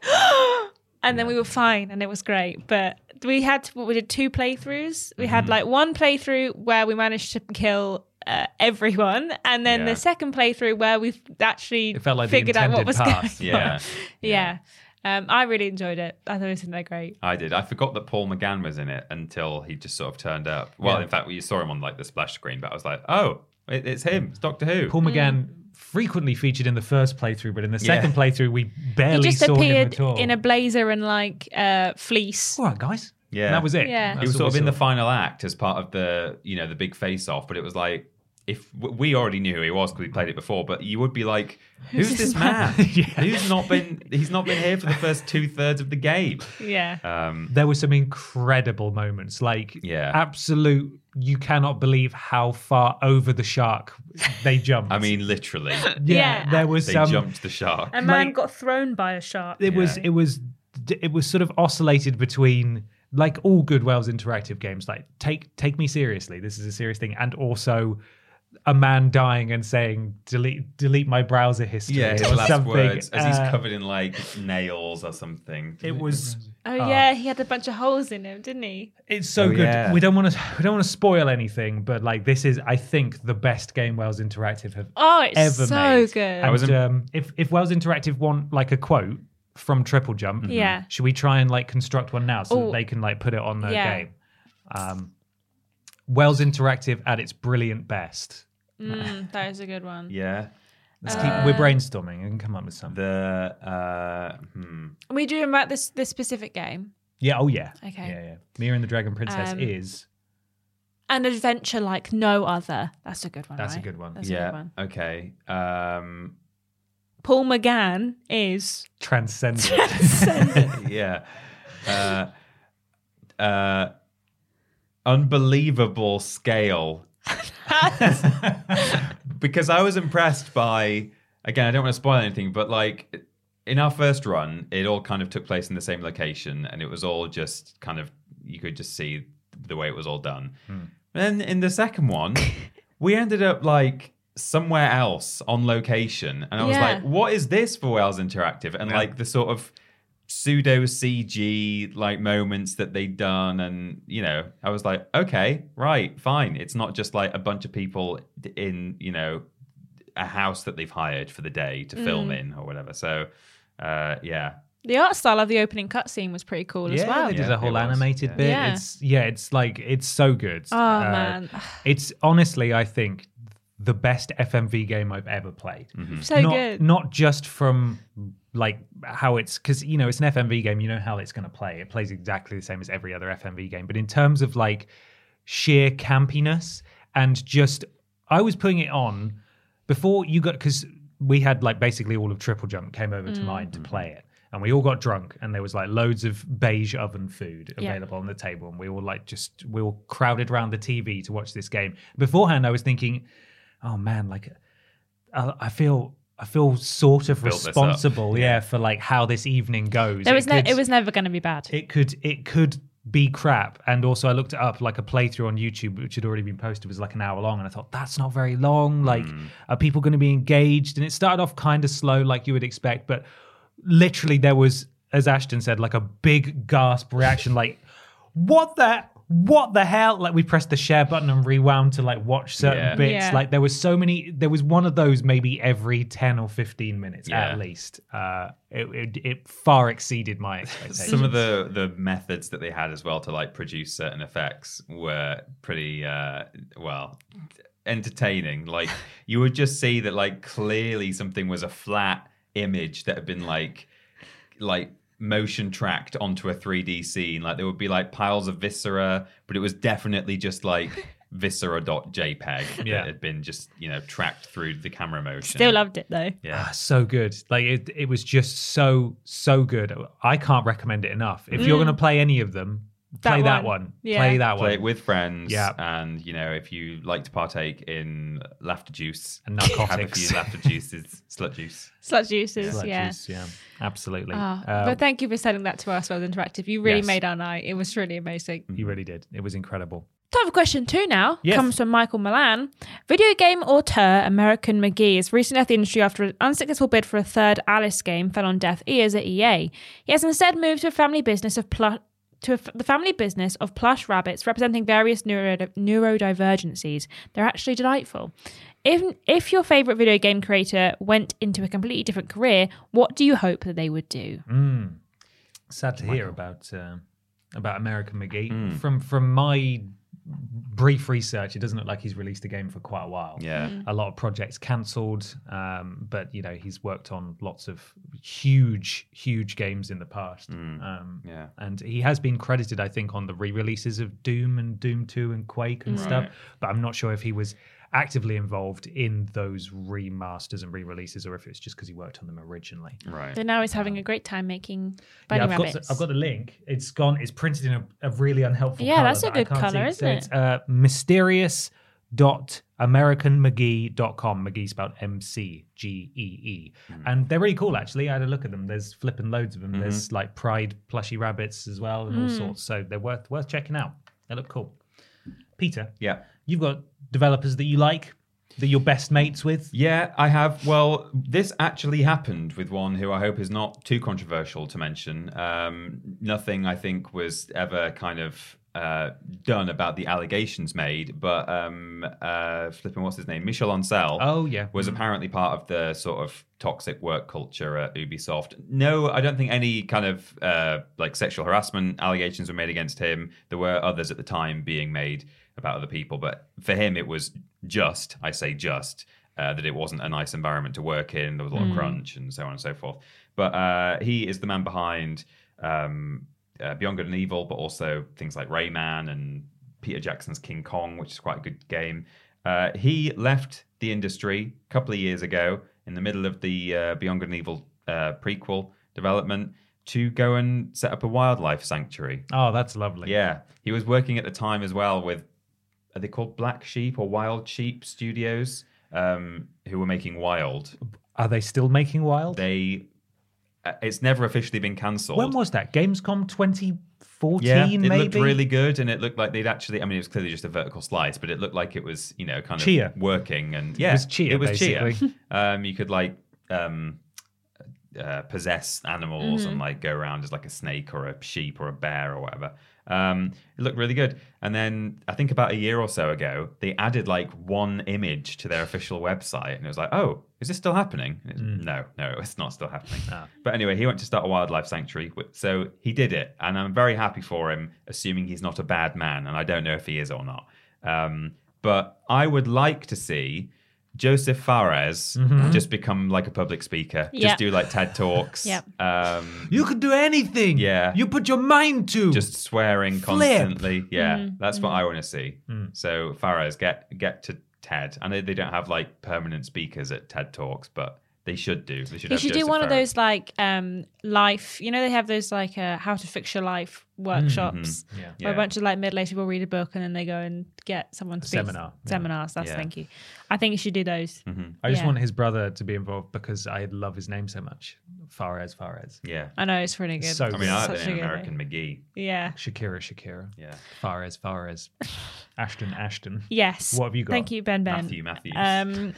and then we were fine and it was great. But we had, what we did two playthroughs. We mm-hmm. had like one playthrough where we managed to kill uh, everyone. And then yeah. the second playthrough where we actually it felt like figured out what was path. going yeah. on. Yeah. Um, I really enjoyed it. I thought they're great. I did. I forgot that Paul McGann was in it until he just sort of turned up. Well, Yeah. in fact, you saw him on like the splash screen, but I was like, oh, it, it's him. It's Doctor Who. Paul McGann frequently featured in the first playthrough, but in the second Yeah. playthrough, we He barely just saw him appeared at all. in a blazer and like uh, fleece. All right, guys. Yeah. And that was it. Yeah. That's He was all sort of we in the saw. final act as part of the, you know, the big face-off, but it was like, if we already knew who he was because we played it before, but you would be like, who's, Who's this this man? Yeah. Who's not been, he's not been here for the first two thirds of the game. Yeah. Um, There were some incredible moments, like Yeah. absolute. You cannot believe how far over the shark they jumped. I mean, literally, yeah, Yeah. there was they some. jumped the shark. A man like- got thrown by a shark. It was. Yeah. It was. It was sort of oscillated between, like all good Wells Interactive games, like take take me seriously. This is a serious thing, and also a man dying and saying delete delete my browser history. Yeah, his or last something. words as he's Uh, covered in like nails or something. It was. Oh Oh. yeah, he had a bunch of holes in him, didn't he? It's so Oh, good. yeah. We don't want to. We don't want to spoil anything, but like this is, I think, the best game Wells Interactive have Oh, it's ever so made. good. And, was im- um, if if Wells Interactive want like a quote from Triple Jump, Yeah. should we try and like construct one now so Ooh. that they can like put it on their Yeah. game? Um, Wells Interactive at its brilliant best. Mm, that is a good one. Yeah. Let's Uh, keep. We're brainstorming and come up with something. The uh, hmm. We do about this this specific game. Yeah. Oh yeah. Okay. Yeah. Yeah. Mia and the Dragon Princess Um, is. An adventure like no other. That's a good one. That's a right? good one. That's a good Yeah. one. Okay. Um, Paul McGann is Transcendent. yeah. Uh, uh, unbelievable scale. Because I was impressed by, again, I don't want to spoil anything, but like in our first run, it all kind of took place in the same location and it was all just kind of, you could just see the way it was all done. Hmm. Then in the second one, we ended up like somewhere else on location. And I was Yeah. like, what is this for Wells Interactive? And Yeah. like the sort of pseudo C G like moments that they'd done. And, you know, I was like, okay, right, fine. It's not just like a bunch of people in, you know, a house that they've hired for the day to film Mm. in or whatever. So, uh, yeah. the art style of the opening cutscene was pretty cool as Yeah, well. they did Yeah, a whole it was, animated yeah. bit. Yeah. It's yeah, it's like it's so good. Oh Uh, man, It's honestly, I think, the best F M V game I've ever played. so not, good. Not just from like how it's, because you know it's an F M V game. You know how it's going to play. It plays exactly the same as every other F M V game. But in terms of like sheer campiness and just, I was putting it on before you got, because we had like basically all of Triple Jump came over to mine to play it. And we all got drunk, and there was like loads of beige oven food Yeah. available on the table, and we all like just we all crowded around the T V to watch this game. Beforehand, I was thinking, "Oh man, like I, I feel I feel sort of Built this up. responsible, yeah, for like how this evening goes." There was it no, could, it was never going to be bad. it could it could be crap. And also, I looked it up, like a playthrough on YouTube, which had already been posted, was like an hour long, and I thought that's not very long. Like, are people going to be engaged? And it started off kind of slow, like you would expect, but literally there was, as Ashton said, like a big gasp reaction, like what the what the hell? Like we pressed the share button and rewound to like watch certain Yeah. bits. Yeah. Like there was so many. There was one of those maybe every ten or fifteen minutes Yeah. at least. Uh, it, it it far exceeded my expectations. Some of the the methods that they had as well to like produce certain effects were pretty uh well entertaining. Like you would just see that like clearly something was a flat image that had been like like motion tracked onto a three D scene. Like there would be like piles of viscera, but it was definitely just like viscera.jpg Yeah. that had been just, you know, tracked through the camera motion. Still loved it though. Yeah. Ah, so good. Like it, it was just so so good. I can't recommend it enough. If you're going to play any of them, play That that one. one. Yeah. Play that Play one. it with friends. Yeah. And, you know, if you like to partake in laughter juice And have a narcotics. few laughter juices, slut juice. Slut juices, Slut yeah. juice, yeah, absolutely. Oh, Um, but thank you for sending that to us, World Interactive. You really Yes. made our night. It was really amazing. you really did. It was incredible. Time for question two now. Yes. Comes from Michael Milan. Video game auteur American McGee has recently left the industry after an unsuccessful bid for a third Alice game fell on deaf ears at E A. He has instead moved to a family business of pl- to a f- the family business of plush rabbits representing various neuro- neurodivergencies. They're actually delightful. If if your favourite video game creator went into a completely different career, what do you hope that they would do? Mm. Sad to hear about uh, about American McGee. Mm. From from my brief research, it doesn't look like he's released a game for quite a while. Yeah. A lot of projects cancelled, um, but you know he's worked on lots of huge, huge games in the past. Um, Yeah. and he has been credited, I think, on the re-releases of Doom and Doom Two and Quake and stuff. Right. But I'm not sure if he was actively involved in those remasters and re-releases, or if it's just because he worked on them originally. Right. But now he's having a great time making bunny Yeah, I've got, rabbits. the, I've got the link. It's gone. It's printed in a, a really unhelpful Yeah, color. that's a that I good can't colour, see. isn't so it? It's uh, mysterious dot american mcgee dot com. McGee spelled M C G E E. Hmm. And they're really cool, actually. I had a look at them. There's flipping loads of them. Mm-hmm. There's like Pride plushy rabbits as well and Hmm. all sorts. So they're worth worth checking out. They look cool. Peter, Yeah. you've got developers that you like, that you're best mates with. Yeah, I have. Well, this actually happened with one who I hope is not too controversial to mention. Um, nothing, I think, was ever kind of uh, done about the allegations made, but um, uh, flipping, what's his name? Michel Ancel. Oh, yeah. Was apparently part of the sort of toxic work culture at Ubisoft. No, I don't think any kind of uh, like sexual harassment allegations were made against him. There were others at the time being made about other people, but for him it was just, I say just, uh, that it wasn't a nice environment to work in. There was a lot of crunch and so on and so forth. But uh, he is the man behind um, uh, Beyond Good and Evil, but also things like Rayman and Peter Jackson's King Kong, which is quite a good game. Uh, he left the industry a couple of years ago in the middle of the uh, Beyond Good and Evil uh, prequel development to go and set up a wildlife sanctuary. Oh, that's lovely. Yeah, he was working at the time as well with, are they called Black Sheep or Wild Sheep Studios, um, who were making Wild. Are they still making Wild? They, uh, it's never officially been cancelled. When was that? Gamescom twenty fourteen, Yeah, it maybe? looked really good, and it looked like they'd actually. I mean, it was clearly just a vertical slice, but it looked like it was, you know, kind of Chia. working. And yeah, was Chia, It was basically. Chia. um, you could like um, uh, possess animals and like go around as like a snake or a sheep or a bear or whatever. Um, it looked really good. And then I think about a year or so ago, they added like one image to their official website, and it was like, oh, is this still happening? And it's, No, no, it's not still happening. But anyway, he went to start a wildlife sanctuary, so he did it, and I'm very happy for him, assuming he's not a bad man, and I don't know if he is or not. Um, but I would like to see Joseph Fares just become like a public speaker, Yep. just do like TED Talks. Yep. Um, You could do anything. Yeah. You put your mind to. just swearing Flip. constantly. Yeah, Mm-hmm. that's what I want to see. So Fares, get get to TED. I know they don't have like permanent speakers at TED Talks, but they should do. They should. You have should do Joseph one of Fares. those like um life. You know they have those like uh, how to fix your life workshops Yeah. where Yeah. a bunch of like middle-aged people read a book and then they go and get someone to speak. Seminar, yeah. Seminars. That's Yeah. thank you. I think you should do those. I just Yeah. want his brother to be involved because I love his name so much. Fares, Fares. Yeah. I know it's really good. So I mean, I like Such the a name good American name. McGee. Yeah. Shakira, Shakira. Yeah. Fares, Fares. Ashton, Ashton. Yes. What have you got? Thank you, Ben. Ben. Matthew Matthews. Um,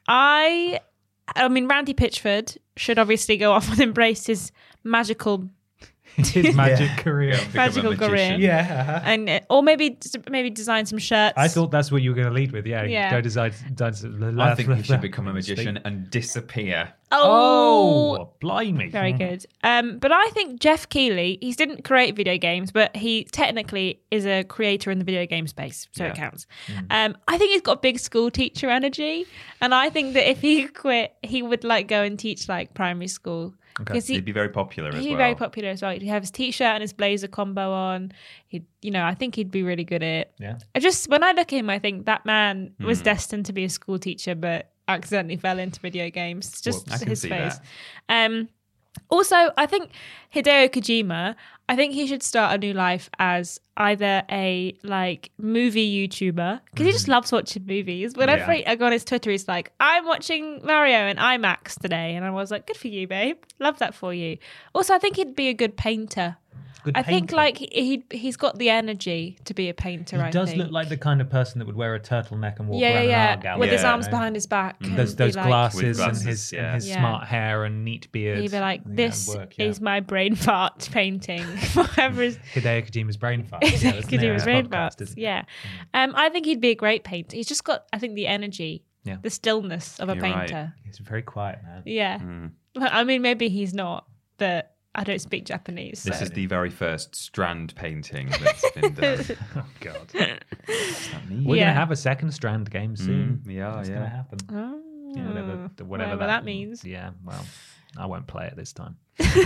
I, I mean, Randy Pitchford should obviously go off and embrace his magical His magic career. Become a magical career. magician. Yeah. uh-huh. and uh, or maybe maybe design some shirts. I thought that's what you were going to lead with. Yeah. Yeah. Go design. design I think he should become a magician and disappear. Oh, Oh, blimey. very good. Um, but I think Jeff Keighley, he didn't create video games, but he technically is a creator in the video game space, so Yeah. it counts. Um, I think he's got big school teacher energy, and I think that if he quit, he would like go and teach like primary school. Okay. He, He'd be very popular as he'd be well. very popular as well. He'd have his t-shirt and his blazer combo on. He'd, you know, I think he'd be really good at it. Yeah. I just, when I look at him, I think that man Hmm. was destined to be a school teacher, but accidentally fell into video games. It's just Well, I can his see face. that. Um, also, I think Hideo Kojima, I think he should start a new life as either a like movie YouTuber, because he just loves watching movies. Whenever Yeah. I go on his Twitter, he's like, I'm watching Mario in IMAX today. And I was like, good for you, babe. Love that for you. Also, I think he'd be a good painter. Good I think painter. like he he- he's got the energy to be a painter. He I does think. look like the kind of person that would wear a turtleneck and walk yeah, around yeah, an art yeah, gallery. with his Yeah. arms behind his back. and Those be those like- glasses, With glasses, and his yeah. and his Yeah. smart hair and neat beard. He'd be like, I think this that'd work, yeah. is my brain fart painting. Whatever is Hideo Kojima's brain fart. Yeah, Hideo isn't it? Kojima's It's brain podcast, farts. isn't it? Yeah, um, I think he'd be a great painter. He's just got, I think, the energy, Yeah. the stillness of a You're right. painter. He's a very quiet man. Yeah, Mm. I mean, maybe he's not, but I don't speak Japanese. This so. is the very first Strand painting that's been done. Oh God. What's that mean? We're Yeah. gonna have a second Strand game soon. Mm, yeah, It's yeah. gonna happen. Oh, Yeah, whatever, whatever, whatever that means. Yeah, well, I won't play it this time.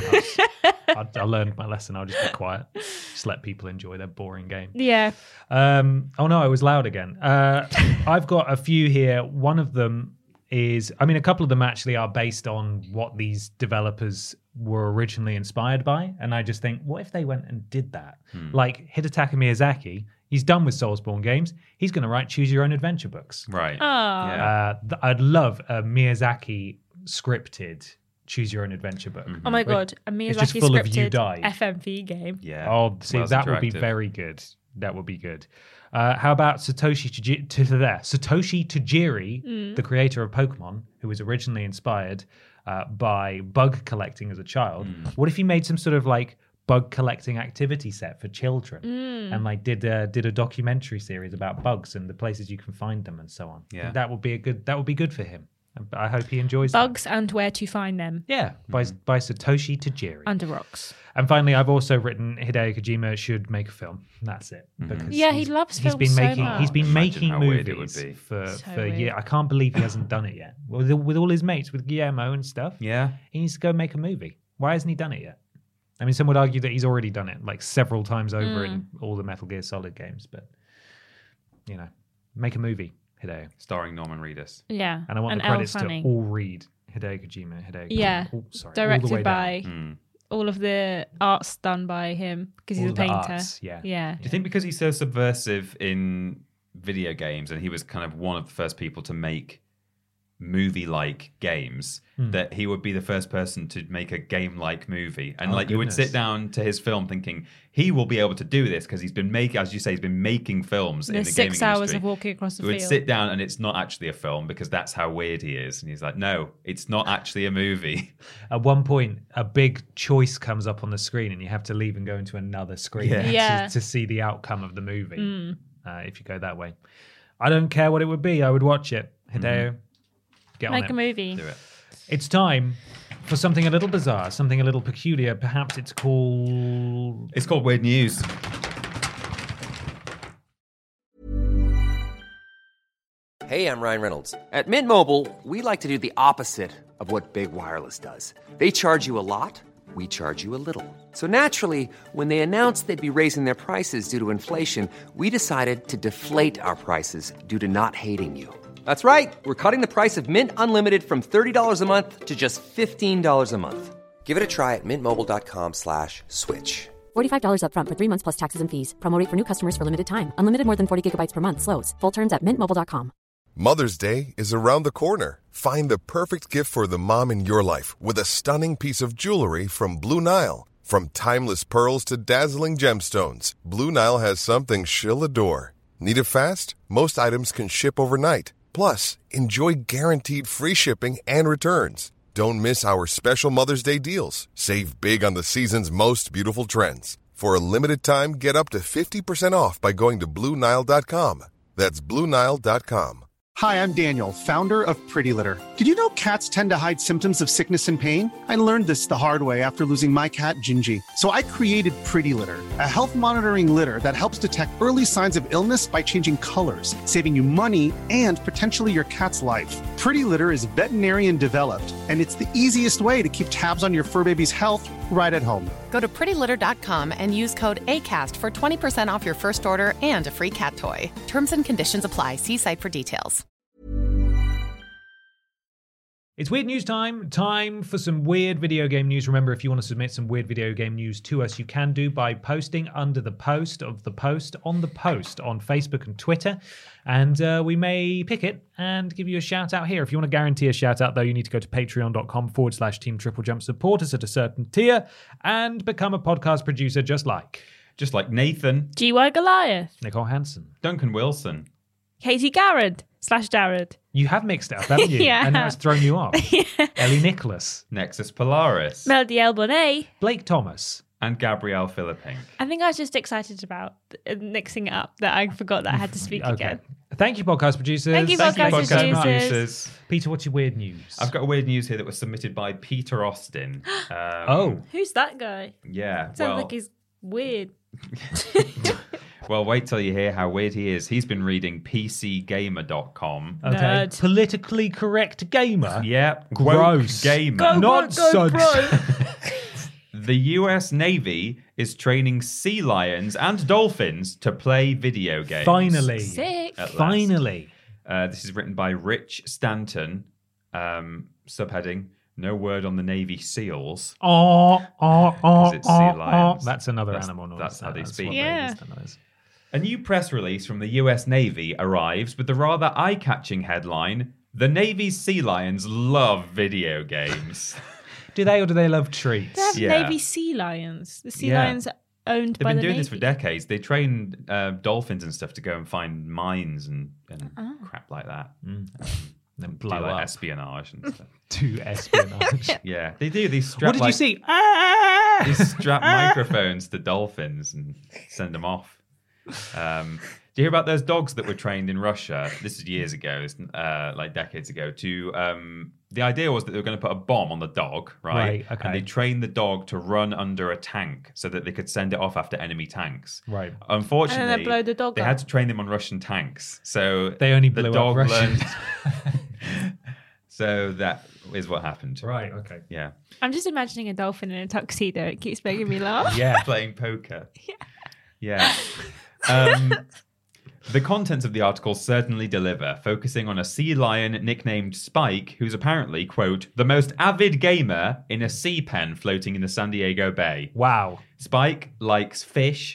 I, I learned my lesson. I'll just be quiet. Just let people enjoy their boring game. Yeah. Um, oh no, I was loud again. Uh, I've got a few here. One of them is, I mean, a couple of them actually are based on what these developers were originally inspired by. And I just think, what if they went and did that? Like Hidetaka Miyazaki, he's done with Soulsborne games. He's going to write Choose Your Own Adventure books. Right. Oh. Yeah. Uh, th- I'd love a Miyazaki scripted Choose Your Own Adventure book. Oh my Wait, god, a it's just Miyazaki full of you scripted died. F M V game. Yeah. Oh, see, Well, that would be interactive. very good. That would be good. Uh, how about Satoshi Tajiri, to there? Satoshi Tajiri, the creator of Pokemon, who was originally inspired uh, by bug collecting as a child. What if he made some sort of like bug collecting activity set for children, and like did a, did a documentary series about bugs and the places you can find them and so on? Yeah. that would be a good. That would be good for him. I hope he enjoys that. Bugs and where to find them Yeah, by by Satoshi Tajiri. under rocks. And finally, I've also written Hideo Kojima should make a film. That's it. Because Yeah, he he's- loves He's films been so making. He's much. been Imagine making how weird it would movies be. for So for weird. years. I can't believe he hasn't done it yet. With with all his mates, with Guillermo and stuff. Yeah. He needs to go make a movie. Why hasn't he done it yet? I mean, some would argue that he's already done it like several times over in all the Metal Gear Solid games, but you know, make a movie, Hideo. Starring Norman Reedus. Yeah, And I want and the credits Elle to Fanning. all read Hideo Kojima. Hideo. Kojima. Yeah. Oh, sorry. all the way directed down. by Mm. all of the arts done by him because he's All a of the painter. arts, yeah. yeah. Do you think because he's so subversive in video games and he was kind of one of the first people to make movie-like games Hmm. that he would be the first person to make a game-like movie? And Oh, like you would sit goodness. down to his film thinking he will be able to do this because he's been making, as you say, he's been making films in the There's gaming six hours industry. of walking across the He would field. sit down and it's not actually a film because that's how weird he is. And he's like, no, it's not actually a movie. At one point, a big choice comes up on the screen, and you have to leave and go into another screen Yeah. to- Yeah. To, see the outcome of the movie. Uh, if you go that way, I don't care what it would be. I would watch it. Hideo, get on Make it. a movie. Do it. It's time for something a little bizarre, something a little peculiar. Perhaps it's called. It's called Weird News. Hey, I'm Ryan Reynolds. At Mint Mobile, we like to do the opposite of what Big Wireless does. They charge you a lot, we charge you a little. So naturally, when they announced they'd be raising their prices due to inflation, we decided to deflate our prices due to not hating you. That's right. We're cutting the price of Mint Unlimited from thirty dollars a month to just fifteen dollars a month. Give it a try at mintmobile.com slash switch. forty-five dollars up front for three months plus taxes and fees. Promo rate for new customers for limited time. Unlimited more than forty gigabytes per month. Slows full terms at mint mobile dot com. Mother's Day is around the corner. Find the perfect gift for the mom in your life with a stunning piece of jewelry from Blue Nile. From timeless pearls to dazzling gemstones, Blue Nile has something she'll adore. Need it fast? Most items can ship overnight. Plus, enjoy guaranteed free shipping and returns. Don't miss our special Mother's Day deals. Save big on the season's most beautiful trends. For a limited time, get up to fifty percent off by going to Blue Nile dot com. That's Blue Nile dot com. Hi, I'm Daniel, founder of Pretty Litter. Did you know cats tend to hide symptoms of sickness and pain? I learned this the hard way after losing my cat, Gingy. So I created Pretty Litter, a health monitoring litter that helps detect early signs of illness by changing colors, saving you money and potentially your cat's life. Pretty Litter is veterinarian developed, and it's the easiest way to keep tabs on your fur baby's health right at home. Go to pretty litter dot com and use code ACAST for twenty percent off your first order and a free cat toy. Terms and conditions apply. See site for details. It's weird news time. Time for some weird video game news. Remember, if you want to submit some weird video game news to us, you can do by posting under the post of the post on the post on Facebook and Twitter. And uh, we may pick it and give you a shout out here. If you want to guarantee a shout out, though, you need to go to patreon.com forward slash Team Triple Jump. Support us at a certain tier and become a podcast producer just like. Just like Nathan, G Y Goliath, Nicole Hansen, Duncan Wilson, Katie Garrett slash Darrad. You have mixed it up, haven't you? Yeah. And now it's thrown you off. Yeah. Ellie Nicholas, Nexus Polaris, Melody Elbonet. Blake Thomas, and Gabrielle Philipping. I think I was just excited about uh, mixing it up that I forgot that I had to speak Okay. again. Thank you, podcast producers. Thank you, Thank you, podcast podcast producers. producers. Peter, what's your weird news? I've got a weird news here that was submitted by Peter Austin. Um, Oh. Who's that guy? yeah. Sounds well, like he's weird. well, wait till you hear how weird he is. He's been reading P C gamer dot com. Okay. Nerd. Politically correct gamer. Yep. Gross. Gamer. Go, Not go, such. bro. The U S Navy is training sea lions and dolphins to play video games. Finally. Sick. At last. Finally. Uh, this is written by Rich Stanton. Um, subheading: No word on the Navy SEALs. Oh, oh, oh, Because it's sea oh, oh. lions. That's another That's- animal noise. that's how they speak. what Yeah. use that noise. A new press release from the U S Navy arrives with the rather eye-catching headline: The Navy's sea lions love video games. Do they or do they love treats? They have Yeah. Navy sea lions. The sea Yeah. lions are owned They've by been the doing Navy. this for decades. They train uh, dolphins and stuff to go and find mines and, and Oh. crap like that. Mm. Um, Then do blow like up. espionage and stuff. To espionage. Yeah, they do. These strap What did you like, see? Ah! They strap microphones to dolphins and send them off. Um, do you hear about those dogs that were trained in Russia? This is years ago, it's, uh, like decades ago. To um, the idea was that they were going to put a bomb on the dog, right? Right, okay. And they trained the dog to run under a tank so that they could send it off after enemy tanks. Right. Unfortunately, And then they blow the dog they up. had to train them on Russian tanks, so They only the blew up dog Russians. learned. So that is what happened. Right, okay. Yeah. I'm just imagining a dolphin in a tuxedo. It keeps making me laugh. Yeah. Playing poker. Yeah. Um, the contents of the article certainly deliver, focusing on a sea lion nicknamed Spike, who's apparently, quote, the most avid gamer in a sea pen floating in the San Diego Bay. Wow. Spike likes fish,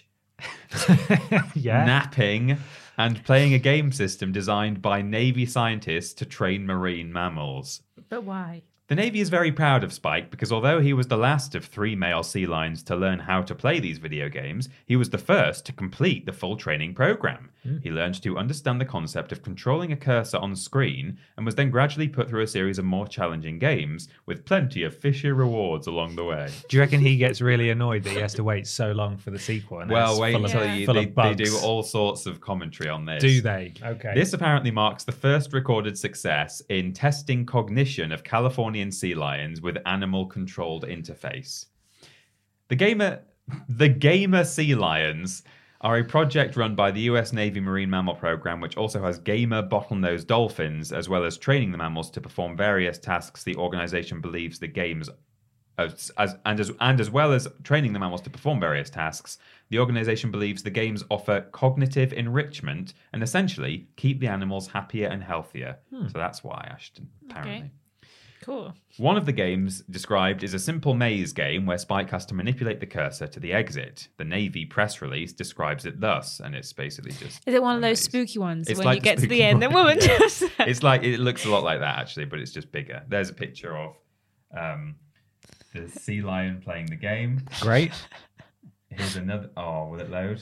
Yeah. napping, and playing a game system designed by Navy scientists to train marine mammals. But why? The Navy is very proud of Spike because although he was the last of three male sea lions to learn how to play these video games, he was the first to complete the full training program. Mm. He learned to understand the concept of controlling a cursor on screen and was then gradually put through a series of more challenging games with plenty of fishy rewards along the way. Do you reckon he gets really annoyed that he has to wait so long for the sequel? And Well, it's wait full until of, you, full they, of they bugs. do all sorts of commentary on this. Do they? Okay. This apparently marks the first recorded success in testing cognition of Californian sea lions with animal-controlled interface. The gamer, the gamer sea lions are a project run by the U S Navy Marine Mammal Program, which also has gamer bottlenose dolphins, as well as training the mammals to perform various tasks the organization believes the games As, as, and, as, and as well as training the mammals to perform various tasks, the organization believes the games offer cognitive enrichment and essentially keep the animals happier and healthier. Hmm. So that's why, Ashton, apparently. Okay. Cool. One of the games described is a simple maze game where Spike has to manipulate the cursor to the exit. The Navy press release describes it thus, and it's basically just... Is it one of a those maze. spooky ones It's when like you the get to spooky the end, the one, woman yeah. just... It's like, it looks a lot like that, actually, but it's just bigger. There's a picture of um, the sea lion playing the game. Great. Here's another... Oh, will it load?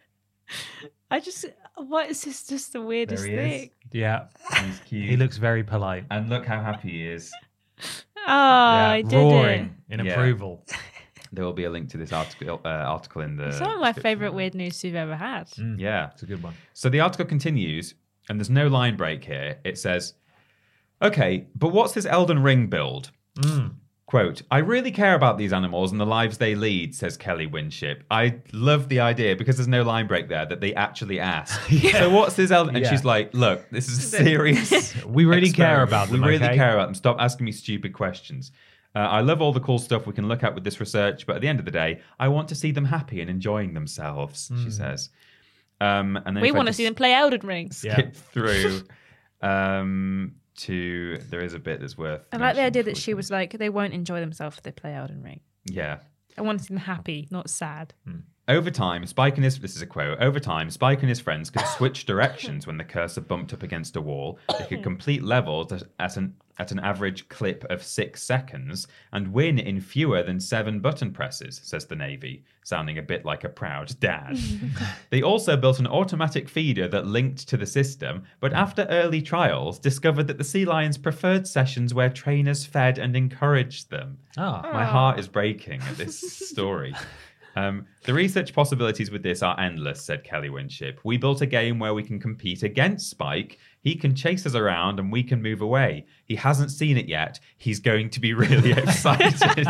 I just... What is this? Just the weirdest There he is. thing. Yeah. He's cute. He looks very polite. And look how happy he is. Oh, I did roaring it. in Yeah. approval. There will be a link to this article uh, article in the... It's some of my description. favourite weird news we've ever had. Mm, Yeah. it's a good one. So the article continues. and there's no line break here. It says, okay, but what's this Elden Ring build? Mm. Quote, I really care about these animals and the lives they lead, says Kelly Winship. I love the idea, because there's no line break there, that they actually ask. yeah. So what's this Elden? And yeah. she's like, look, this is serious. We really experiment. care about them, We really okay? care about them. Stop asking me stupid questions. Uh, I love all the cool stuff we can look at with this research, but at the end of the day, I want to see them happy and enjoying themselves, mm. she says. Um, and then we if want I to see them play Elden Ring. Skip Yeah. through um, to, there is a bit that's worth I like the mentioning idea that before she we was like, they won't enjoy themselves if they play Elden Ring. Yeah. I want to see them happy, not sad. Mm. Over time, Spike and his this is a quote. Over time, Spike and his friends could switch directions when the cursor bumped up against a wall. They could complete levels at an at an average clip of six seconds and win in fewer than seven button presses, says the Navy, sounding a bit like a proud dad. They also built an automatic feeder that linked to the system, but after early trials, discovered that the sea lions preferred sessions where trainers fed and encouraged them. Oh. My heart is breaking at this story. Um, the research possibilities with this are endless, said Kelly Winship. We built a game where we can compete against Spike. He can chase us around and we can move away. He hasn't seen it yet. He's going to be really excited.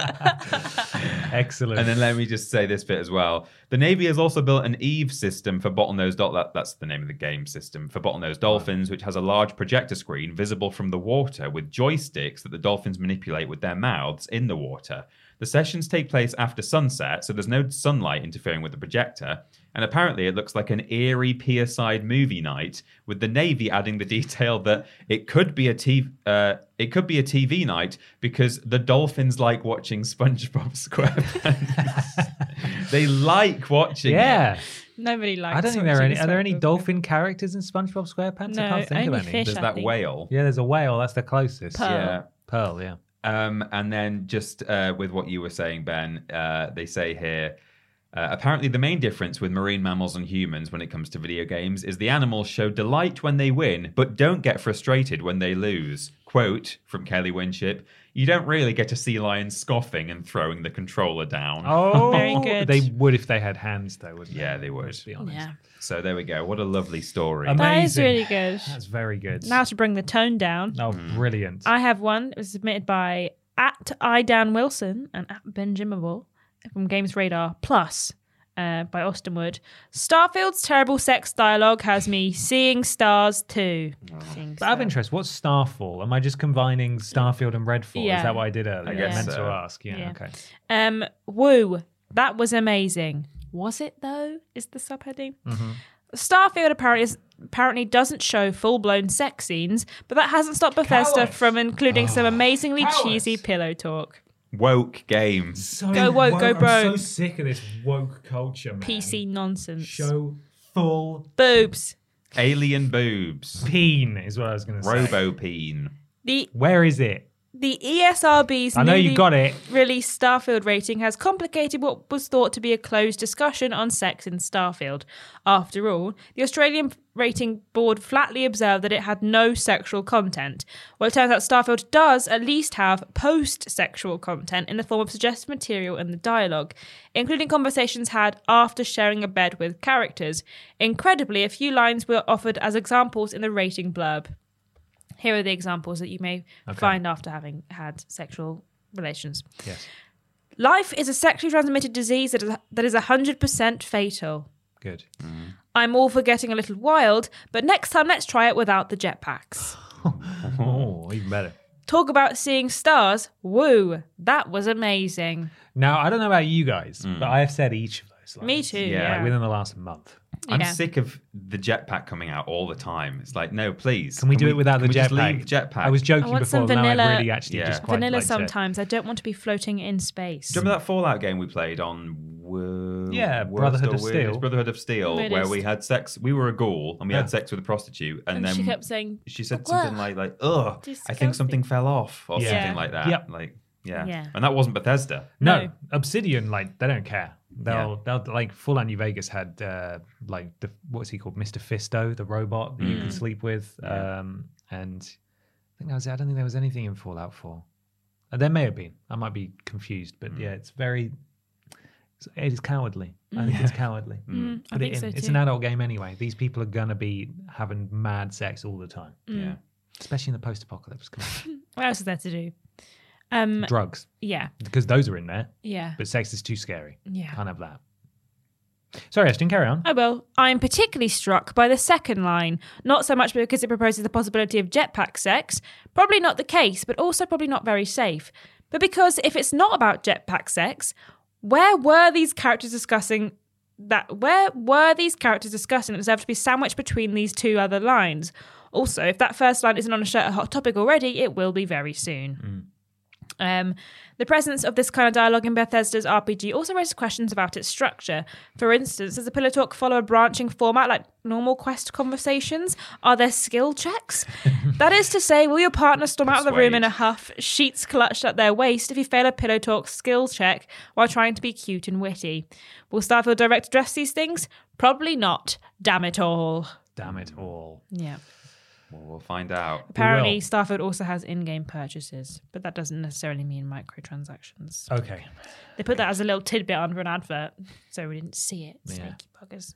Excellent. And then let me just say this bit as well. The Navy has also built an Eve system for bottlenose dolphins. That, that's the name of the game system for bottlenose dolphins, which has a large projector screen visible from the water with joysticks that the dolphins manipulate with their mouths in the water. The sessions take place after sunset, so there's no sunlight interfering with the projector. And apparently it looks like an eerie pier-side movie night, with the Navy adding the detail that it could be a T V, uh, it could be a T V night because the dolphins like watching SpongeBob SquarePants. They like watching yeah. it. Nobody likes I don't think there are any. Are there any dolphin characters in SpongeBob SquarePants? No, I can't think only of any. fish. There's I that think. whale. Yeah, there's a whale. That's the closest. Pearl. Yeah. Pearl, yeah. Um, and then just uh, with what you were saying, Ben, uh, they say here, uh, apparently the main difference with marine mammals and humans when it comes to video games is the animals show delight when they win, but don't get frustrated when they lose. Quote from Kelly Winship, you don't really get a sea lion scoffing and throwing the controller down. Oh, Very good. They would if they had hands, though, wouldn't they? Yeah, they would. Let's be honest. Yeah. So there we go. What a lovely story. Amazing. That is really good. That's very good. Now to bring the tone down. Oh, brilliant. I have one. It was submitted by at iDan Wilson and at Benjimable from Games Radar Plus uh, by Austin Wood. Starfield's terrible sex dialogue has me seeing stars too. Seeing But out of stars. interest, what's Starfall? Am I just combining Starfield and Redfall? Yeah. Is that what I did earlier? I guess meant so. to ask. Yeah, Yeah. okay. Um, woo, that was amazing. Was it though? Is the subheading? Mm-hmm. Starfield apparently is, apparently doesn't show full-blown sex scenes, but that hasn't stopped Bethesda Cowards. from including some amazingly Cowards. cheesy pillow talk. Woke games. So Go woke, go bro. I'm so sick of this woke culture, man. P C nonsense. Show full Boobs. Alien boobs. peen is what I was going to say. Robopeen. The Where is it? the E S R B's I know you newly got it. released Starfield rating has complicated what was thought to be a closed discussion on sex in Starfield. After all, the Australian rating board flatly observed that it had no sexual content. Well, it turns out Starfield does at least have post-sexual content in the form of suggested material in the dialogue, including conversations had after sharing a bed with characters. Incredibly, a few lines were offered as examples in the rating blurb. Here are the examples that you may Okay. find after having had sexual relations. Yes. Life is a sexually transmitted disease that is, that is one hundred percent fatal. Good. I'm all for getting a little wild, but next time let's try it without the jetpacks. Oh, even better. Talk about seeing stars. Woo, that was amazing. Now, I don't know about you guys, but I have said each of those lines. Me too, Yeah. yeah. Like within the last month. I'm Yeah. sick of the jetpack coming out all the time. It's like, no, please. Can we do it without can the we just jetpack? leave the jetpack? I was joking I want before, some but now I vanilla- really actually Yeah. just quite Vanilla like to- sometimes. I don't want to be floating in space. Do you remember that Fallout game we played on? Wo- Yeah, Worst Brotherhood or of Weirdest? Steel. Brotherhood of Steel, Weirdest. where we had sex. We were a ghoul and we Yeah. had sex with a prostitute, and, And then she kept saying, she said "Ugh, something like, "Like, ugh, I think disgusting." something fell off," or Yeah. something like that. Yep. Like, yeah. Yeah. and that wasn't Bethesda. No, No. Obsidian, like, they don't care. They'll, Yeah. they'll like, Fallout New Vegas had, uh, like, the what's he called? Mister Fisto, the robot that you could sleep with. Yeah. Um, and I think that was it. I don't think there was anything in Fallout four. Uh, there may have been. I might be confused, but yeah, it's very. It is cowardly. I think it's cowardly. Mm, I Put think it in. so It's too. an adult game anyway. These people are going to be having mad sex all the time. Yeah. Especially in the post-apocalypse. Come on. What else is there to do? Um, Drugs. yeah, Because those are in there. yeah. But sex is too scary. Yeah. Can't have that. Sorry, Ashton, carry on. I will. I'm particularly struck by the second line, not so much because it proposes the possibility of jetpack sex, probably not the case, but also probably not very safe. But because if it's not about jetpack sex, where were these characters discussing that? Where were these characters discussing that deserve to be sandwiched between these two other lines? Also, if that first line isn't on a shirt a hot topic already, it will be very soon. Um, the presence of this kind of dialogue in Bethesda's R P G also raises questions about its structure. For instance, does the pillow talk follow a branching format like normal quest conversations? Are there skill checks? That is to say, will your partner storm out of the room in a huff, sheets clutched at their waist if you fail a pillow talk skill check while trying to be cute and witty? Will Starfield Direct address these things? Probably not. Damn it all. Damn it all. Yeah. Well, we'll find out. Apparently, will. Starfield also has in-game purchases, but that doesn't necessarily mean microtransactions. Okay. They put that as a little tidbit under an advert, so we didn't see it. Yeah. Sneaky buggers.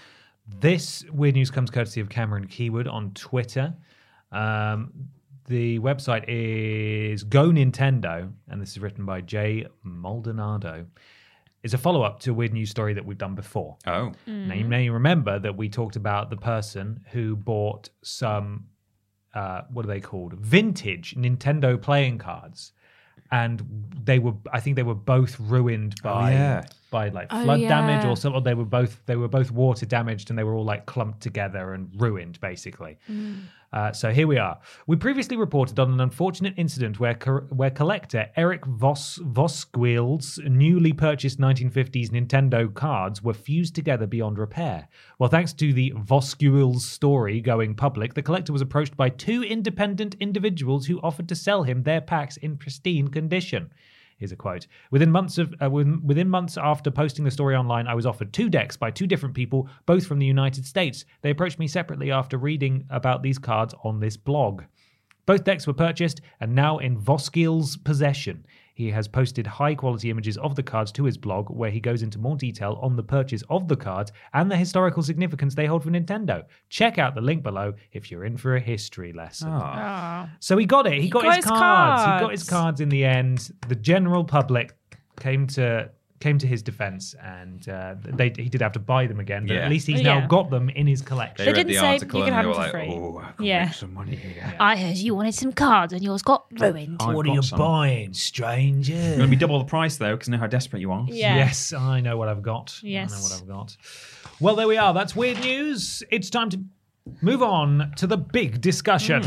This weird news comes courtesy of Cameron Keywood on Twitter. Um, the website is Go Nintendo, and this is written by Jay Maldonado. It's a follow-up to a weird news story that we've done before. Oh. Now, you may remember that we talked about the person who bought some, uh, what are they called? Vintage Nintendo playing cards. And they were, I think they were both ruined by, yeah. by like Oh, flood yeah. damage or something. They were both, they were both water damaged and they were all like clumped together and ruined basically. Uh, so here we are. We previously reported on an unfortunate incident where co- where collector Eric Vos Voskuil's newly purchased nineteen fifties Nintendo cards were fused together beyond repair. Well, thanks to the Voskuil's story going public, the collector was approached by two independent individuals who offered to sell him their packs in pristine condition. Here's a quote. Within months of uh, within, within months after posting the story online, I was offered two decks by two different people, both from the United States. They approached me separately after reading about these cards on this blog. Both decks were purchased and now in Voskil's possession. He has posted high-quality images of the cards to his blog, where he goes into more detail on the purchase of the cards and the historical significance they hold for Nintendo. Check out the link below if you're in for a history lesson. Ah. So he got it. He, He got, got his, his cards. He got cards. his cards in the end. The general public came to came to his defense, and uh, they he did have to buy them again. But Yeah. at least he's Yeah. now got them in his collection. They They read didn't the say article you can and have they them were for like, free. oh, I can Yeah. make some money here. I heard you wanted some cards and yours got ruined. I've What got are you some. buying, stranger? It's going to be double the price, though, because I know how desperate you are. Yeah. Yes, I know what I've got. Yes. I know what I've got. Well, there we are. That's weird news. It's time to move on to the big discussion.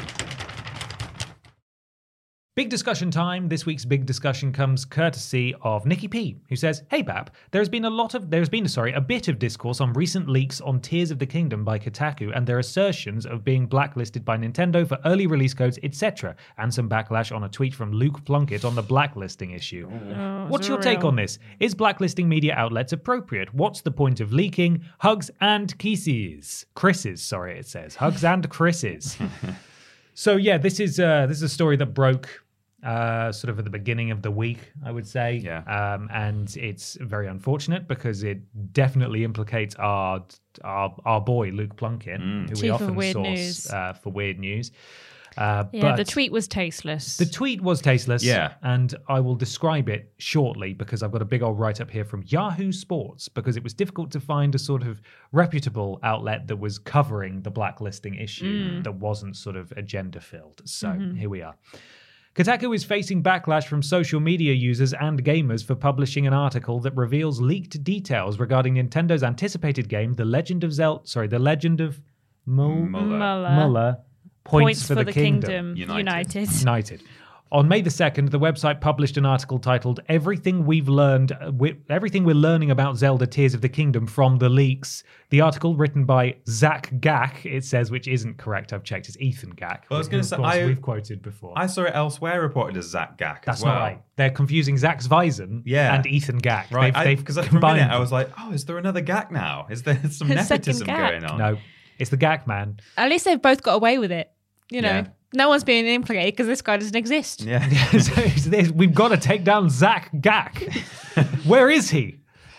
Big discussion time. This week's big discussion comes courtesy of Nikki P, who says, "Hey Bap, there has been a lot of there has been sorry a bit of discourse on recent leaks on Tears of the Kingdom by Kotaku and their assertions of being blacklisted by Nintendo for early release codes, et cetera, and some backlash on a tweet from Luke Plunkett on the blacklisting issue. What's your take on this? Is blacklisting media outlets appropriate? What's the point of leaking? Hugs and kisses. Chris's, sorry, it says hugs and Chris's." So yeah, this is uh, this is a story that broke uh, sort of at the beginning of the week, I would say. Yeah. Um, and it's very unfortunate because it definitely implicates our our, our boy Luke Plunkett, who we Chief of often Weird source News. uh, for weird news. Uh, Yeah, but the tweet was tasteless. the tweet was tasteless. Yeah. And I will describe it shortly because I've got a big old write up here from Yahoo Sports because it was difficult to find a sort of reputable outlet that was covering the blacklisting issue that wasn't sort of agenda filled. So here we are. Kotaku is facing backlash from social media users and gamers for publishing an article that reveals leaked details regarding Nintendo's anticipated game, The Legend of Zelda. Sorry, The Legend of Mul- Muller. Muller. Muller. Points, for, the, Kingdom. United. United. United. On May the second, the website published an article titled "Everything We've Learned, uh, we, Everything We're Learning About Zelda: Tears of the Kingdom from the Leaks." The article, written by Zach Gack, it says, which isn't correct. I've checked. It's Ethan Gack. Well, I was who, gonna of say, course, I- we've quoted before. I saw it elsewhere reported as Zach Gack That's as well. not right. They're confusing Zach Zweisen Yeah. and Ethan Gack. Right, They've, they've because for a combined minute I them. was like, oh, is there another Gack now? Is there some Second nepotism Gack. going on? no, it's the Gack man. At least they've both got away with it. You know, Yeah. no one's being implicated because this guy doesn't exist. Yeah. So it's this- we've got to take down Zach Gack. Where is he?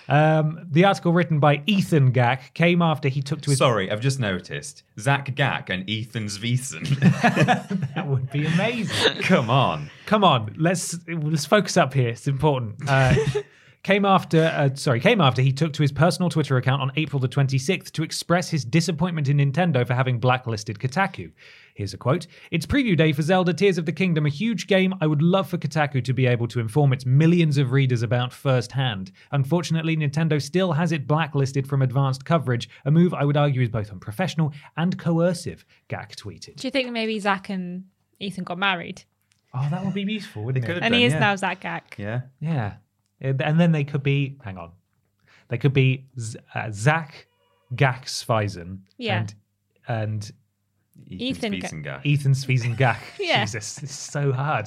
Um, the article written by Ethan Gack came after he took to his... Sorry, I've just noticed. Zach Gack and Ethan Svesen. That would be amazing. Come on. Come on, let's let's focus up here. It's important. Uh, came after, uh, sorry, came after he took to his personal Twitter account on April the twenty-sixth to express his disappointment in Nintendo for having blacklisted Kotaku. Here's a quote. It's preview day for Zelda Tears of the Kingdom, a huge game I would love for Kotaku to be able to inform its millions of readers about firsthand. Unfortunately, Nintendo still has it blacklisted from advanced coverage, a move I would argue is both unprofessional and coercive, Gack tweeted. Do you think maybe Zach and Ethan got married? Oh, that would be useful, wouldn't They it? could And done, he is yeah. now Zach Gack. Yeah. Yeah. And then they could be, hang on, they could be Z- uh, Zach Gack-Sveisen Yeah. and, and Ethan Ethan Gack. Ethan Svesen Gack. Yeah. Jesus, it's so hard.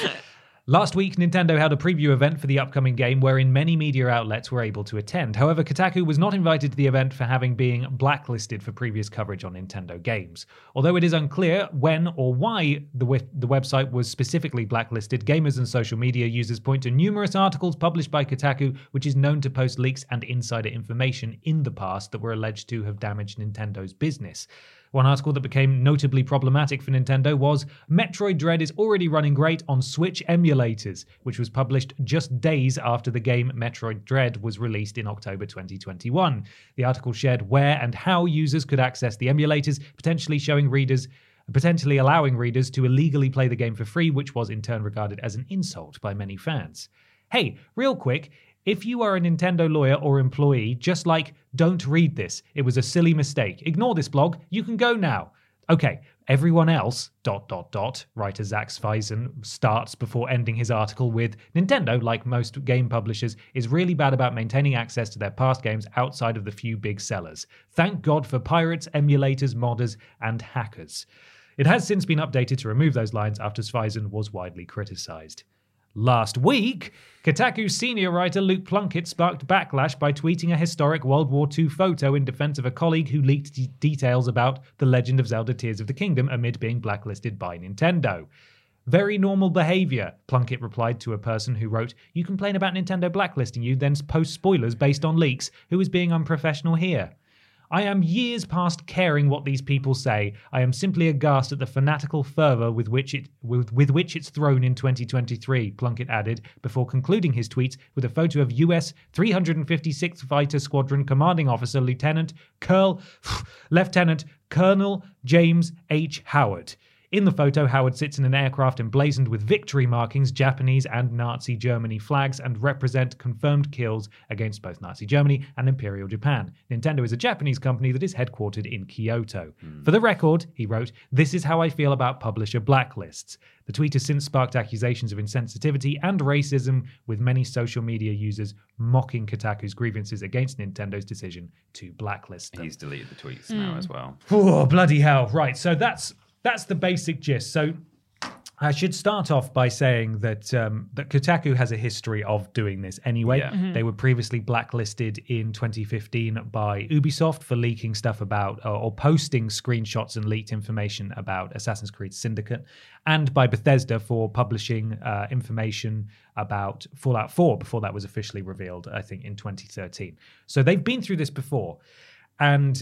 Last week, Nintendo held a preview event for the upcoming game wherein many media outlets were able to attend. However, Kotaku was not invited to the event for having been blacklisted for previous coverage on Nintendo games. Although it is unclear when or why the, we- the website was specifically blacklisted, gamers and social media users point to numerous articles published by Kotaku, which is known to post leaks and insider information in the past that were alleged to have damaged Nintendo's business. One article that became notably problematic for Nintendo was Metroid Dread is already running great on Switch emulators, which was published just days after the game Metroid Dread was released in October twenty twenty-one. The article shared where and how users could access the emulators, potentially showing readers potentially allowing readers to illegally play the game for free, which was in turn regarded as an insult by many fans. Hey, real quick, if you are a Nintendo lawyer or employee, just like, don't read this. It was a silly mistake. Ignore this blog. You can go now. Okay, everyone else, dot, dot, dot, writer Zach Sveisen starts before ending his article with, Nintendo, like most game publishers, is really bad about maintaining access to their past games outside of the few big sellers. Thank God for pirates, emulators, modders, and hackers. It has since been updated to remove those lines after Sveisen was widely criticized. Last week, Kotaku's senior writer Luke Plunkett sparked backlash by tweeting a historic World War Two photo in defense of a colleague who leaked d- details about The Legend of Zelda Tears of the Kingdom amid being blacklisted by Nintendo. Very normal behavior, Plunkett replied to a person who wrote, you complain about Nintendo blacklisting you, then post spoilers based on leaks. Who is being unprofessional here? I am years past caring what these people say. I am simply aghast at the fanatical fervour with which it with, with which it's thrown in twenty twenty-three, Plunkett added, before concluding his tweets with a photo of U S three hundred fifty-sixth Fighter Squadron Commanding Officer Lieutenant Curl, Lieutenant Colonel James H. Howard. In the photo, Howard sits in an aircraft emblazoned with victory markings, Japanese and Nazi Germany flags, and represent confirmed kills against both Nazi Germany and Imperial Japan. Nintendo is a Japanese company that is headquartered in Kyoto. Mm. For the record, he wrote, this is how I feel about publisher blacklists. The tweet has since sparked accusations of insensitivity and racism, with many social media users mocking Kotaku's grievances against Nintendo's decision to blacklist them. He's deleted the tweets mm. now as well. Oh, bloody hell. Right, so that's... That's the basic gist. So I should start off by saying that um, that Kotaku has a history of doing this anyway. Yeah. Mm-hmm. They were previously blacklisted in twenty fifteen by Ubisoft for leaking stuff about uh, or posting screenshots and leaked information about Assassin's Creed Syndicate, and by Bethesda for publishing uh, information about Fallout four before that was officially revealed, I think, in twenty thirteen. So they've been through this before. And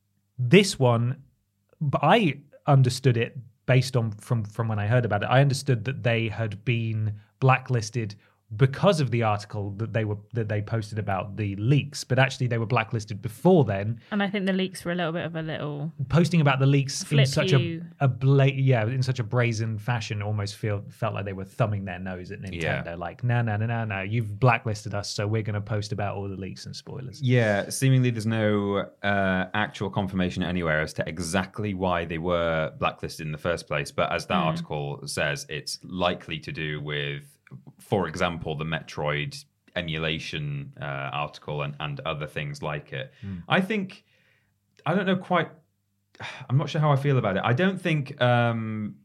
this one, I... understood it based on from from when I heard about it. I understood that they had been blacklisted because of the article that they were that they posted about the leaks, but actually they were blacklisted before then. And I think the leaks were a little bit of a little posting about the leaks flip in such you. a a bla- yeah in such a brazen fashion. Almost feel felt like they were thumbing their nose at Nintendo, Yeah. like no no no no no, you've blacklisted us, so we're going to post about all the leaks and spoilers. Yeah, seemingly there's no uh, actual confirmation anywhere as to exactly why they were blacklisted in the first place. But as that Mm. article says, it's likely to do with, for example, the Metroid emulation uh, article and, and other things like it. Mm. I think, I don't know quite, I'm not sure how I feel about it. I don't think um,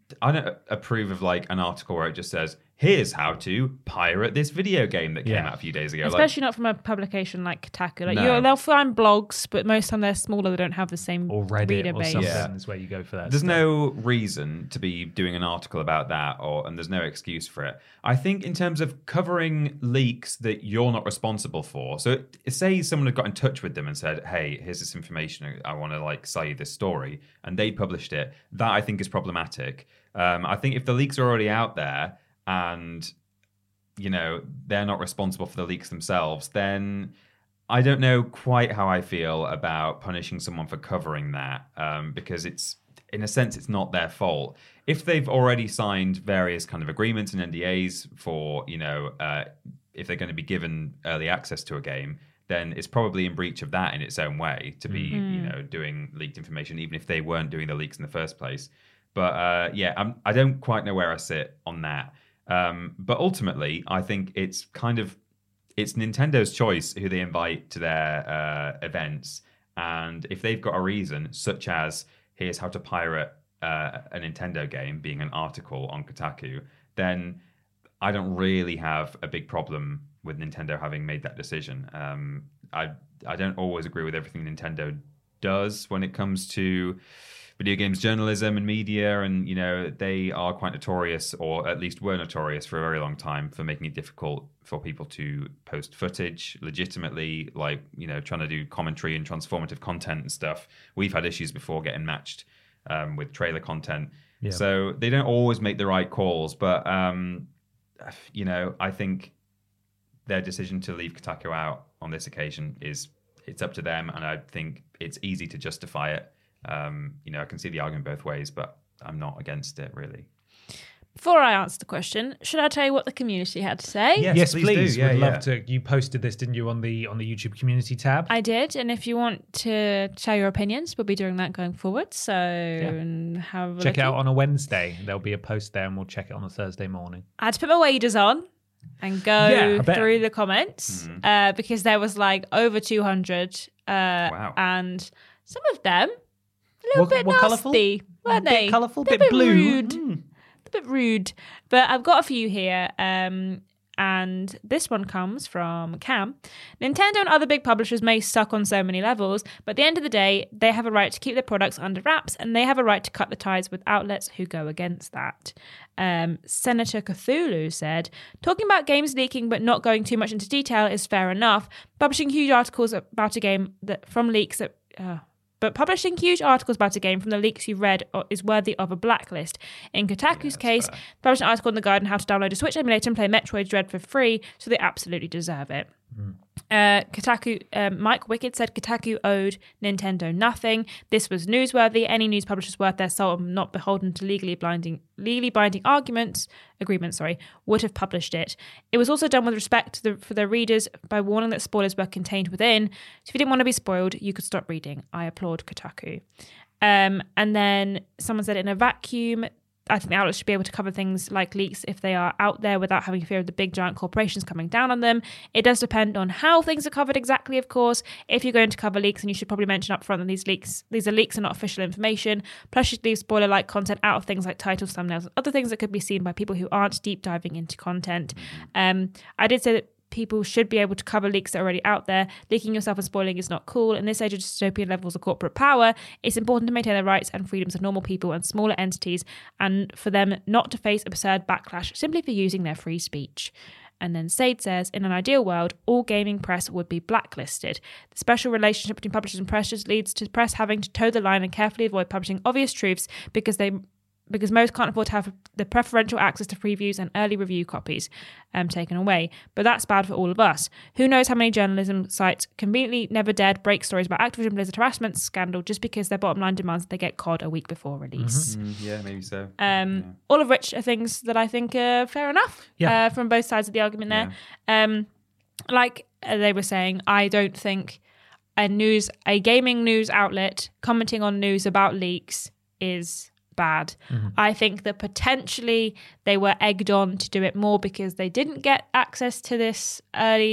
I don't approve of like an article where it just says, here's how to pirate this video game that came Yeah. out a few days ago. Especially not from a publication like Kotaku. Like No. you'll, they'll find blogs, but most of the time they're smaller. They don't have the same Or Reddit reader or base. something Yeah. is where you go for that. There's stuff. no reason to be doing an article about that, or and there's no excuse for it. I think in terms of covering leaks that you're not responsible for. So say someone had got in touch with them and said, "Hey, here's this information. I want to like sell you this story," and they published it. That I think is problematic. Um, I think if the leaks are already out there and you know they're not responsible for the leaks themselves, then I don't know quite how I feel about punishing someone for covering that, um, because it's, in a sense, it's not their fault. If they've already signed various kind of agreements and N D As for, you know, uh, if they're going to be given early access to a game, then it's probably in breach of that in its own way to be, Mm. you know, doing leaked information, even if they weren't doing the leaks in the first place. But uh, yeah, I'm, I don't quite know where I sit on that. Um, but ultimately, I think it's kind of it's Nintendo's choice who they invite to their uh, events, and if they've got a reason, such as here's how to pirate uh, a Nintendo game, being an article on Kotaku, then I don't really have a big problem with Nintendo having made that decision. Um, I I don't always agree with everything Nintendo does when it comes to video games journalism and media, and you know they are quite notorious, or at least were notorious for a very long time, for making it difficult for people to post footage legitimately, like you know trying to do commentary and transformative content and stuff. We've had issues before getting matched um, with trailer content, Yeah. so they don't always make the right calls. But um, you know, I think their decision to leave Kotaku out on this occasion is it's up to them, and I think it's easy to justify it. Um, you know, I can see the argument both ways, but I'm not against it really. Before I answer the question, should I tell you what the community had to say? Yes, Yes, please please. do. Yeah, Would yeah. love to. You posted this, didn't you, on the on the YouTube community tab? I did, and if you want to share your opinions, we'll be doing that going forward. So and have a Check it look out at- on a Wednesday. There'll be a post there, and we'll check it on a Thursday morning. I had to put my waders on and go Yeah, I bet. through the comments uh, because there was like over two hundred, uh, Wow. and some of them a little What- bit what nasty, colourful? weren't Bit they? colourful, They're bit a blue. rude, Mm. a bit rude. But I've got a few here. Um, and this one comes from Cam. Nintendo and other big publishers may suck on so many levels, but at the end of the day, they have a right to keep their products under wraps, and they have a right to cut the ties with outlets who go against that. Um, Senator Cthulhu said, talking about games leaking but not going too much into detail is fair enough. Publishing huge articles about a game that from leaks that... Uh, But publishing huge articles about a game from the leaks you've read is worthy of a blacklist. In Kotaku's case, fair. published an article in The Guardian how to download a Switch emulator and play Metroid Dread for free, so they absolutely deserve it. Uh, Kotaku, um, Mike Wicked said Kotaku owed Nintendo nothing. This was newsworthy. Any news publishers worth their salt and not beholden to legally binding, legally binding arguments, agreements, sorry, would have published it. It was also done with respect to the, for their readers by warning that spoilers were contained within. So if you didn't want to be spoiled, you could stop reading. I applaud Kotaku. Um, and then someone said in a vacuum, I think the outlets should be able to cover things like leaks if they are out there without having fear of the big giant corporations coming down on them. It does depend on how things are covered exactly, of course. If you're going to cover leaks, and you should probably mention up front that these leaks, these are leaks and not official information. Plus, you should leave spoiler-like content out of things like titles, thumbnails, and other things that could be seen by people who aren't deep diving into content. Um, I did say that people should be able to cover leaks that are already out there. Leaking yourself and spoiling is not cool. In this age of dystopian levels of corporate power, it's important to maintain the rights and freedoms of normal people and smaller entities, and for them not to face absurd backlash simply for using their free speech. And then Sade says, in an ideal world, all gaming press would be blacklisted. The special relationship between publishers and press just leads to press having to toe the line and carefully avoid publishing obvious truths because they because most can't afford to have the preferential access to previews and early review copies um, taken away. But that's bad for all of us. Who knows how many journalism sites conveniently never dared break stories about Activision Blizzard harassment scandal just because their bottom line demands that they get C O D a week before release. Mm, yeah, maybe so. Um, Yeah. All of which are things that I think are fair enough Yeah. uh, from both sides of the argument there. Um, like uh, they were saying, I don't think a news, a gaming news outlet commenting on news about leaks is bad. Mm-hmm. I think that potentially they were egged on to do it more because they didn't get access to this early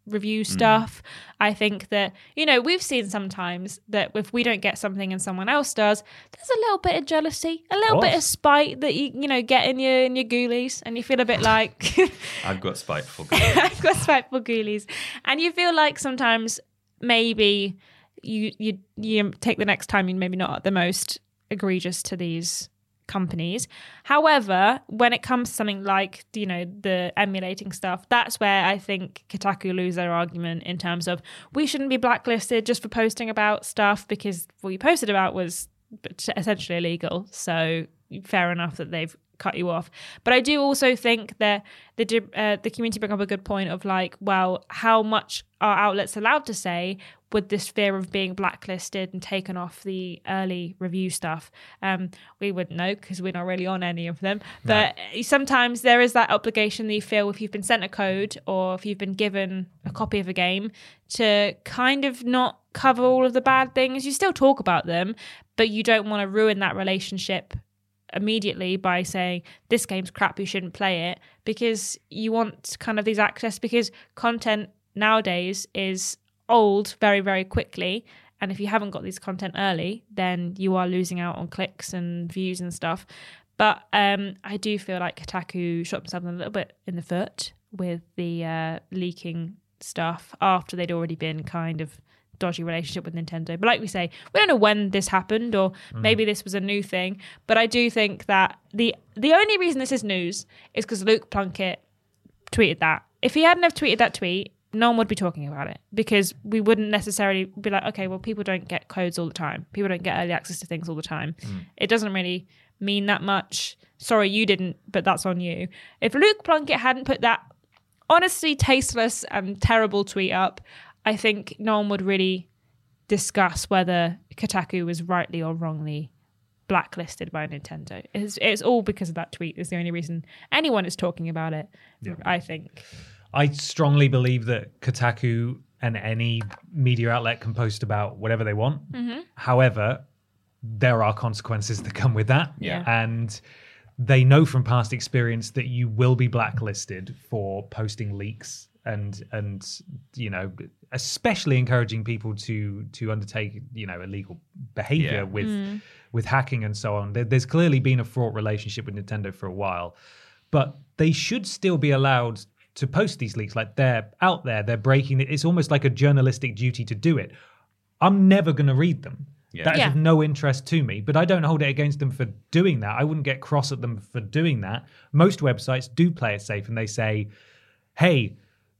review stuff. I think that, you know, we've seen sometimes that if we don't get something and someone else does, there's a little bit of jealousy, a little bit of spite that you, you know, get in your in your ghoulies, and you feel a bit like I've got spiteful ghoulies. I've got spiteful ghoulies. And you feel like sometimes maybe you you you take the next time, you're maybe not the most egregious to these companies. However, when it comes to something like, you know, the emulating stuff, that's where I think Kotaku lose their argument in terms of we shouldn't be blacklisted just for posting about stuff because what you posted about was essentially illegal. So fair enough that they've cut you off. But I do also think that the uh, the community bring up a good point of like, well, how much are outlets allowed to say with this fear of being blacklisted and taken off the early review stuff? Um, we wouldn't know because we're not really on any of them. But no. Sometimes there is that obligation that you feel if you've been sent a code or if you've been given a copy of a game to kind of not cover all of the bad things. You still talk about them, but you don't want to ruin that relationship immediately by saying this game's crap, you shouldn't play it, because you want kind of these access, because content nowadays is old very, very quickly. And if you haven't got these content early, then you are losing out on clicks and views and stuff. But um, I do feel like Kotaku shot themselves a little bit in the foot with the uh, leaking stuff after they'd already been kind of dodgy relationship with Nintendo. But like we say, we don't know when this happened, or mm. maybe this was a new thing. But I do think that the the only reason this is news is because Luke Plunkett tweeted that. If he hadn't have tweeted that tweet, no one would be talking about it, because we wouldn't necessarily be like, okay, well, people don't get codes all the time. People don't get early access to things all the time. Mm. It doesn't really mean that much. Sorry, you didn't, but that's on you. If Luke Plunkett hadn't put that honestly tasteless and terrible tweet up, I think no one would really discuss whether Kotaku was rightly or wrongly blacklisted by Nintendo. It's, it's all because of that tweet. Is the only reason anyone is talking about it, yeah. I think. I strongly believe that Kotaku and any media outlet can post about whatever they want. Mm-hmm. However, there are consequences that come with that. Yeah. And they know from past experience that you will be blacklisted for posting leaks and and you know, especially encouraging people to to undertake, you know, illegal behavior yeah. with mm. with hacking and so on. There, there's clearly been a fraught relationship with Nintendo for a while, but they should still be allowed to post these leaks. Like, they're out there, they're breaking it. It's almost like a journalistic duty to do it. I'm never going to read them. Yeah. That is yeah. of no interest to me, but I don't hold it against them for doing that. I wouldn't get cross at them for doing that. Most websites do play it safe, and they say, hey,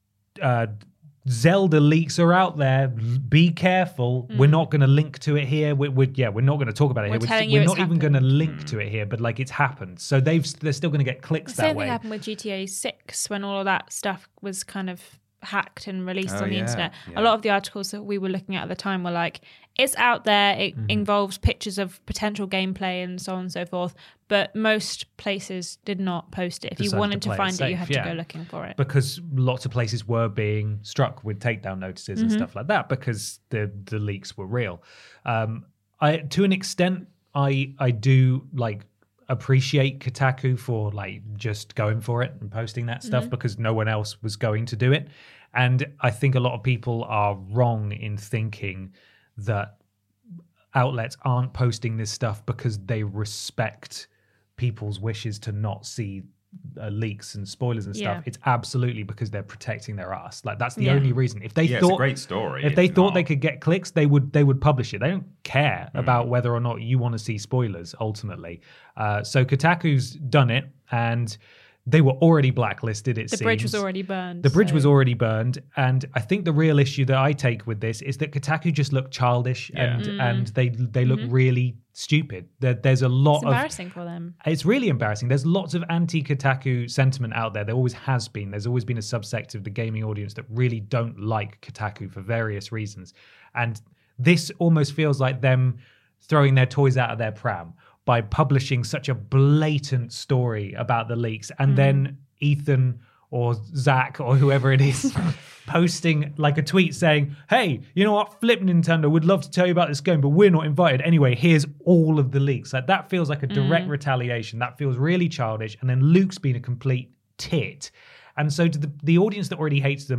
uh, Zelda leaks are out there. Be careful. Mm. We're not going to link to it here. We're, we're yeah, we're not going to talk about it we're here. Telling we're you not it's even going to link mm. to it here, but like, it's happened. So they've they're still going to get clicks the that same way. Same thing happened with G T A six when all of that stuff was kind of hacked and released oh, on the yeah, internet. yeah. A lot of the articles that we were looking at at the time were like, it's out there, it mm-hmm. involves pictures of potential gameplay and so on and so forth, but most places did not post it. If Decided you wanted to, to find it, it, you safe, had yeah. to go looking for it. Because lots of places were being struck with takedown notices mm-hmm. and stuff like that because the the leaks were real. Um, I to an extent, I I do like appreciate Kotaku for like just going for it and posting that stuff mm-hmm. because no one else was going to do it. And I think a lot of people are wrong in thinking that outlets aren't posting this stuff because they respect people's wishes to not see uh, leaks and spoilers and stuff. Yeah. It's absolutely because they're protecting their ass. Like, that's the yeah. only reason. If they yeah, thought it's a great story. if they it's thought not. they could get clicks, they would they would publish it. They don't care Mm. about whether or not you want to see spoilers ultimately. Uh, so Kotaku's done it, and they were already blacklisted, it the seems. bridge was already burned. The bridge so. was already burned. And I think the real issue that I take with this is that Kotaku just look childish Yeah. and Mm. and they they look Mm-hmm. really stupid. There, there's a lot It's of... embarrassing for them. It's really embarrassing. There's lots of anti-Kotaku sentiment out there. There always has been. There's always been a subsect of the gaming audience that really don't like Kotaku for various reasons. And this almost feels like them throwing their toys out of their pram by publishing such a blatant story about the leaks, and mm. then Ethan or Zach or whoever it is posting like a tweet saying, hey, you know what, flip Nintendo, would love to tell you about this game, but we're not invited. Anyway, here's all of the leaks. Like, that feels like a direct mm. retaliation. That feels really childish. And then Luke's been a complete tit. And so to the, the audience that already hates them,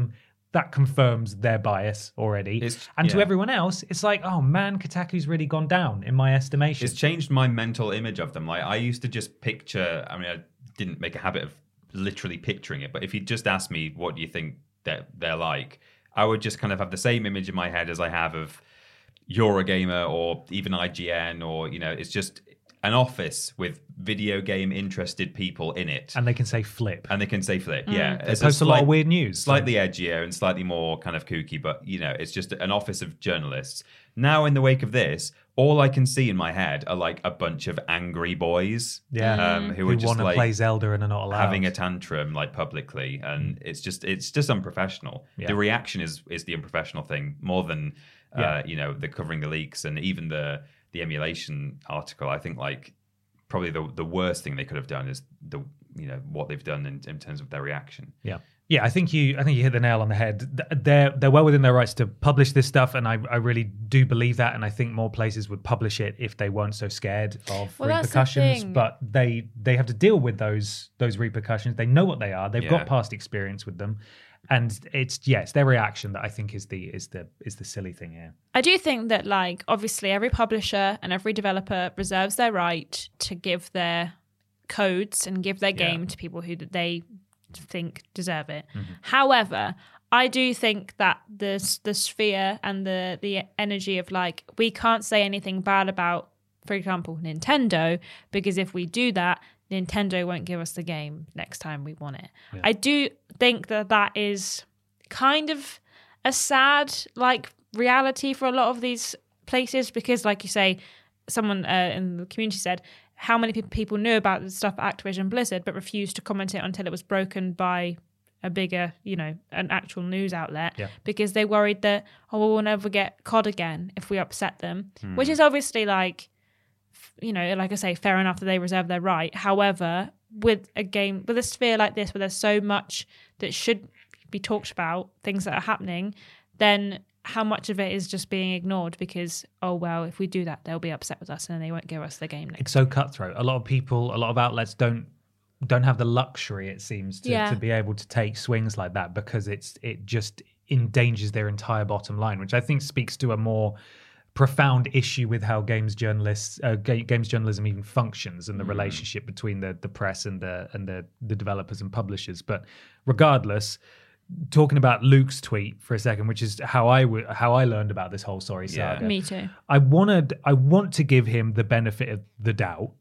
that confirms their bias already. It's- and to yeah. everyone else, it's like, oh man, Kotaku's really gone down in my estimation. It's changed my mental image of them. Like I used to just picture. I mean, I didn't make a habit of literally picturing it, but if you just asked me, what do you think that they're like, I would just kind of have the same image in my head as I have of Eurogamer or even I G N, or you know, it's just an office with video game interested people in it, and they can say flip. and they can say flip. Yeah, They It's post a lot slight- of weird news. slightly edgier and slightly more kind of kooky, but you know, it's just an office of journalists. Now, in the wake of this, all I can see in my head are like a bunch of angry boys, Yeah. um, who, who are just want to like play Zelda and are not allowed. having a tantrum like publicly, and it's just it's just unprofessional. Yeah. The reaction is is the unprofessional thing more than uh, Yeah. you know, the covering the leaks and even the the emulation article. I think like probably the the worst thing they could have done is the you know what they've done in, in terms of their reaction. Yeah. Yeah, I think you I think you hit the nail on the head. Th- They're they're well within their rights to publish this stuff, and I, I really do believe that, and I think more places would publish it if they weren't so scared of Well, that's the repercussions. thing. But they they have to deal with those those repercussions. They know what they are. They've Yeah. got past experience with them. And it's yeah, it's their reaction that I think is the is the is the silly thing here. I do think that, like, obviously every publisher and every developer reserves their right to give their codes and give their Yeah. game to people who they think deserve it. Mm-hmm. However, I do think that the the sphere and the the energy of, like, we can't say anything bad about, for example, Nintendo, because if we do that, Nintendo won't give us the game next time we want it. Yeah. I do think that that is kind of a sad, like, reality for a lot of these places, because, like you say, someone uh, in the community said, how many pe- people knew about the stuff at Activision Blizzard but refused to comment it until it was broken by a bigger, you know, an actual news outlet, Yeah. because they worried that, oh, well, we'll never get C O D again if we upset them, Hmm. which is obviously, like, you know, like I say, fair enough that they reserve their right. However, with a game, with a sphere like this, where there's so much that should be talked about, things that are happening, then how much of it is just being ignored because, oh, well, if we do that, they'll be upset with us and then they won't give us the game next. It's so cutthroat. A lot of people, a lot of outlets don't don't have the luxury, it seems, to, Yeah. to be able to take swings like that, because it's it just endangers their entire bottom line, which I think speaks to a more profound issue with how games journalists uh, ga- games journalism even functions, and the relationship between the the press and the and the the developers and publishers. But regardless, talking about Luke's tweet for a second, which is how I w- how I learned about this whole sorry Yeah. saga. Me too. I wanted I want to give him the benefit of the doubt.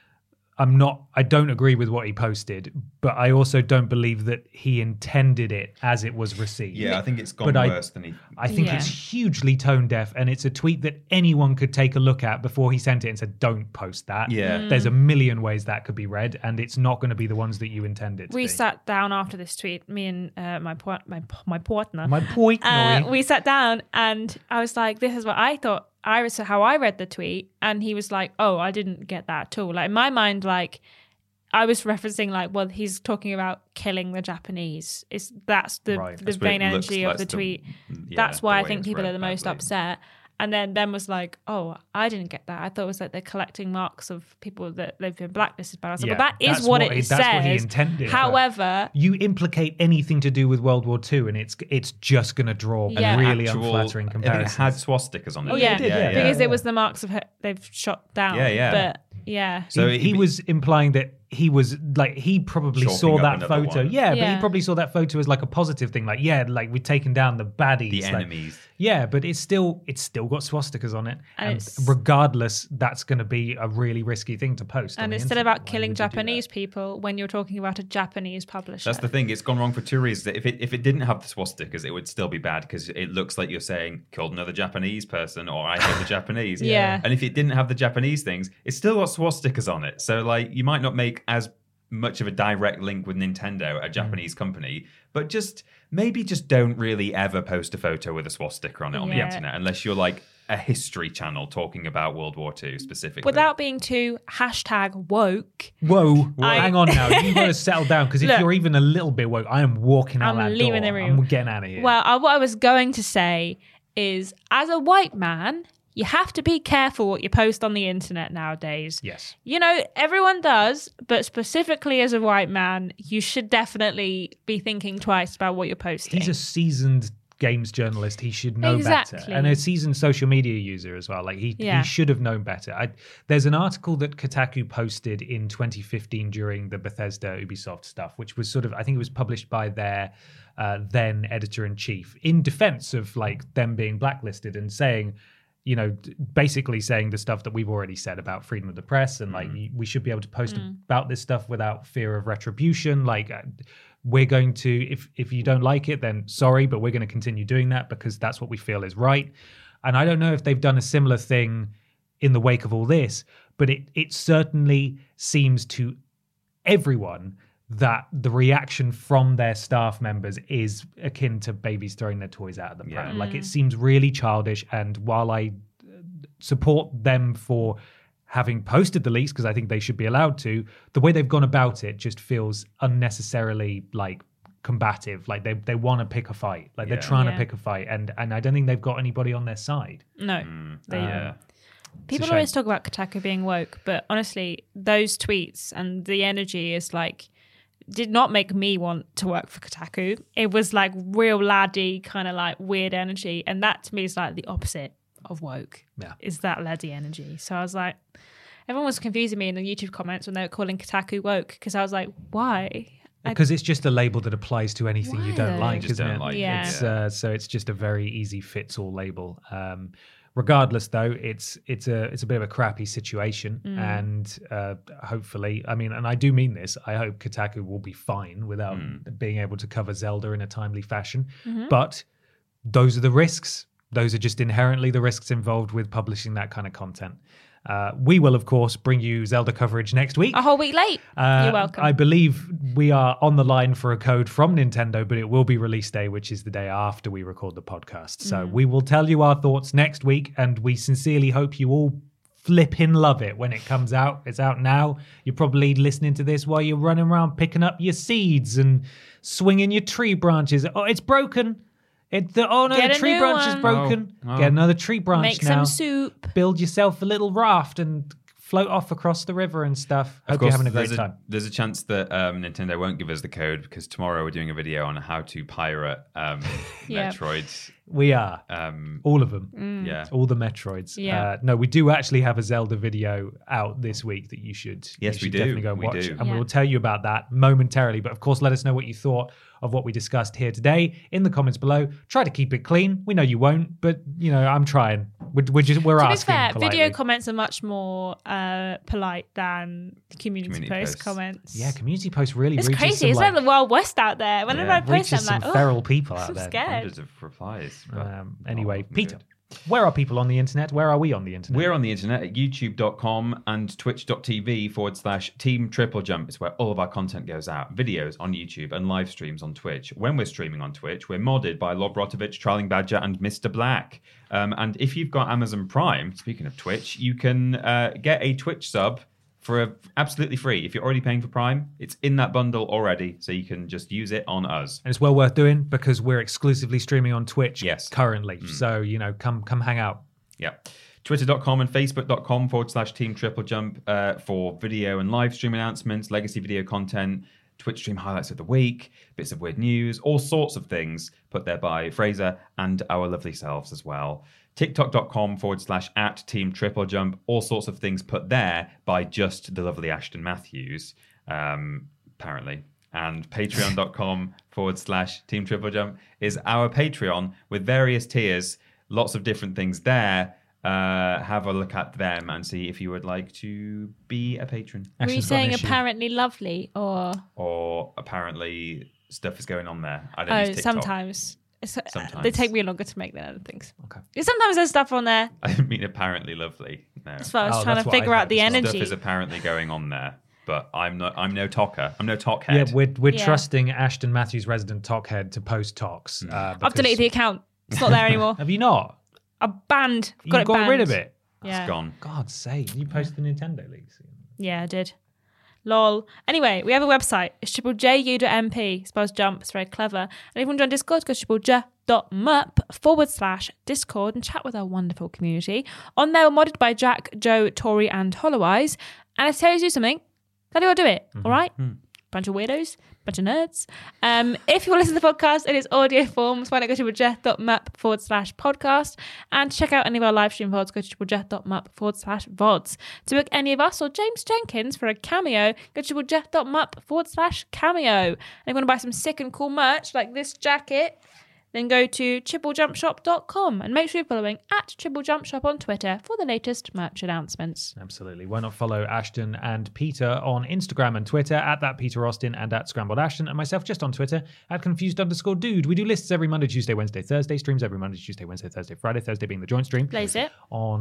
I'm not I don't agree with what he posted, but I also don't believe that he intended it as it was received. Yeah, I think it's gone But I- worse than he. I think Yeah. it's hugely tone deaf, and it's a tweet that anyone could take a look at before he sent it and said, "Don't post that." Yeah. Mm. There's a million ways that could be read, and it's not going to be the ones that you intended. To We be. sat down after this tweet, me and uh, my par- my my partner. My point, Uh, Nori. we sat down and I was like, this is what I thought. I was how I read the tweet, and he was like, oh, I didn't get that at all. Like, in my mind, like, I was referencing, like, well, he's talking about killing the Japanese. It's that's the Right. the That's what it vein looks energy of like the the- tweet. yeah, That's the why I way think it's people are read the most badly. upset. And then Ben was like, oh, I didn't get that. I thought it was like they're collecting marks of people that they've been blacklisted by us. Yeah, Well, that is that's what, what it he- says. that's what he intended. However, You implicate anything to do with World War Two, and it's it's just going to draw Yeah. really Actual- unflattering I think comparisons. it had swastikas on it. oh yeah, it did, yeah, because yeah. it was the marks of her they've shot down. Yeah, yeah. But yeah, So he, he he- was implying that he was like he probably Chalking saw up that another photo. one. Yeah, but Yeah. he probably saw that photo as like a positive thing. Like, yeah, like we've taken down the baddies, The like- enemies. yeah, but it's still it's still got swastikas on it, And and, it's- regardless, that's going to be a really risky thing to post. on and the it's still internet. about Why killing would you do that? Japanese people when you're talking about a Japanese publisher. That's the thing. It's gone wrong for two reasons. If it if it didn't have the swastikas, it would still be bad because it looks like you're saying killed another Japanese person or I hate the Japanese. Yeah. And if it didn't have the Japanese things, it's still got swastikas on it. So like you might not make as much of a direct link with Nintendo, a Japanese company, but just maybe just don't really ever post a photo with a swastika on it on the Yeah. internet unless you're like a history channel talking about World War Two specifically. Without being too hashtag woke. Whoa, I- hang on now. You've got to settle down, because if Look. you're even a little bit woke, I am walking out I'm that leaving door. the room. I'm getting out of here. Well, uh, what I was going to say is, as a white man, you have to be careful what you post on the internet nowadays. Yes. You know, everyone does, but specifically as a white man, you should definitely be thinking twice about what you're posting. He's a seasoned games journalist. He should know Exactly. better. And a seasoned social media user as well. Like he, Yeah. he should have known better. I, there's an article that Kotaku posted in twenty fifteen during the Bethesda Ubisoft stuff, which was sort of, I think it was published by their uh, then editor-in-chief in defense of like them being blacklisted and saying, you know, basically saying the stuff that we've already said about freedom of the press and like we should be able to post Mm. about this stuff without fear of retribution. Like uh, we're going to, if if you don't like it, then sorry, but we're going to continue doing that because that's what we feel is right. And I don't know if they've done a similar thing in the wake of all this, but it it certainly seems to everyone that the reaction from their staff members is akin to babies throwing their toys out of the pram. Yeah. Like it seems really childish. And while I support them for having posted the leaks, because I think they should be allowed to, the way they've gone about it just feels unnecessarily like combative. Like they they want to pick a fight. Like they're Yeah. trying Yeah. to pick a fight. And and I don't think they've got anybody on their side. No. Mm, They- yeah. People shame. always talk about Kotaku being woke, but honestly, those tweets and the energy is like, did not make me want to work for Kotaku. It was like real laddie, kind of like weird energy. And that to me is like the opposite of woke, Yeah. is that laddie energy. So I was like, everyone was confusing me in the YouTube comments when they were calling Kotaku woke because I was like, why? I- Because it's just a label that applies to anything you Why don't though? like, You just isn't don't it? like it, Yeah. It's, yeah. uh, so it's just a very easy fits all label. Um, regardless, though, it's it's a it's a bit of a crappy situation, Mm. and uh, hopefully, I mean, and I do mean this. I hope Kotaku will be fine without being able to cover Zelda in a timely fashion. Mm-hmm. But those are the risks. Those are just inherently the risks involved with publishing that kind of content. Uh, we will, of course, bring you Zelda coverage next week. A whole week late. Uh, You're welcome. I believe we are on the line for a code from Nintendo, but it will be release day, which is the day after we record the podcast. So we will tell you our thoughts next week, and we sincerely hope you all flipping love it when it comes out. It's out now. You're probably listening to this while you're running around picking up your seeds and swinging your tree branches. Oh, it's broken. It, the, oh no, Get the a tree new branch is one. broken. Oh, oh. Get another tree branch Make now. some soup. Build yourself a little raft and float off across the river and stuff. Of Hope course, you're having a great there's time. There's a chance that um, Nintendo won't give us the code because tomorrow we're doing a video on how to pirate um, Yeah. Metroid. We are. Um, All of them. Yeah. All the Metroids. Yeah. Uh, no, we do actually have a Zelda video out this week that you should, Yes, you we should do. definitely go and We watch. do. And Yeah. we will tell you about that momentarily. But of course, let us know what you thought of what we discussed here today in the comments below. Try to keep it clean. We know you won't, but you know, I'm trying. We're, we're just we're To be asking fair, politely. video comments are much more uh, polite than community, Community post posts. comments. Yeah, community posts really It's reaches crazy. some, It's like, like the Wild West out there. Whenever Yeah. I post, reaches I'm some like, oh, feral people out I'm there. scared. Hundreds of replies. but- Um, anyway, oh, Peter, good. where are people on the internet? Where are we on the internet? We're on the internet at youtube dot com and twitch.tv forward slash team triple jump. It's where all of our content goes out. Videos on YouTube and live streams on Twitch. When we're streaming on Twitch, we're modded by Lobrotovich, Trolling Badger, and Mister Black. Um, and if you've got Amazon Prime, speaking of Twitch, you can uh, get a Twitch sub for a, absolutely free. If you're already paying for Prime, it's in that bundle already, so you can just use it on us. And it's well worth doing because we're exclusively streaming on Twitch Yes. currently. So, you know, come come hang out. Yeah. Twitter dot com and Facebook dot com forward slash Team Triple Jump uh, for video and live stream announcements, legacy video content, Twitch stream highlights of the week, bits of weird news, all sorts of things put there by Fraser and our lovely selves as well. TikTok dot com forward slash at Team Triple Jump, all sorts of things put there by just the lovely Ashton Matthews, um, apparently. And patreon dot com forward slash Team Triple Jump is our Patreon with various tiers, lots of different things there. Uh, have a look at them and see if you would like to be a patron. Were you Ashton's got an saying issue. apparently lovely or Or apparently stuff is going on there. I don't oh use TikTok. sometimes. It's, uh, Sometimes. they take me longer to make than other things. Okay. Sometimes there's stuff on there. I didn't mean apparently lovely. No. That's why I was Oh, trying that's to what I figure heard out the as well. Stuff energy. is apparently going on there. But I'm not I'm no talker. I'm no talk head. Yeah, we're, we're Yeah. trusting Ashton Matthews, resident talkhead, to post talks. Uh, I've because- deleted the account. It's not there anymore. Have you not? I banned. You Got got, it banned. rid of it? Yeah. It's gone. God's sake. You posted the Nintendo leaks. Yeah, I did. Lol. Anyway, we have a website. It's triple j u dot m p. Spells jump. It's very clever. And if you want to join Discord, go to triple j dot m u p forward slash Discord and chat with our wonderful community. On there, we're modded by Jack, Joe, Tori, and Hollow Eyes. And if I tell you to do something, tell you how to do it. Mm-hmm. All right? Mm. Bunch of weirdos. Bunch of nerds. Um, if you want to listen to the podcast in its audio forms, why not go to triple dot m u p forward slash podcast, and to check out any of our live stream V O Ds, go to triple dot m u p forward slash V O Ds. To book any of us or James Jenkins for a cameo, go to triple dot m u p forward slash cameo. And if you want to buy some sick and cool merch like this jacket, then go to triple jump shop dot com and make sure you're following at Triple Jump Shop on Twitter for the latest merch announcements. Absolutely. Why not follow Ashton and Peter on Instagram and Twitter at that Peter Austin and at Scrambled Ashton, and myself just on Twitter at confused underscore dude. We do lists every Monday, Tuesday, Wednesday, Thursday, streams every Monday, Tuesday, Wednesday, Thursday, Friday, Thursday being the joint stream. Blaze it.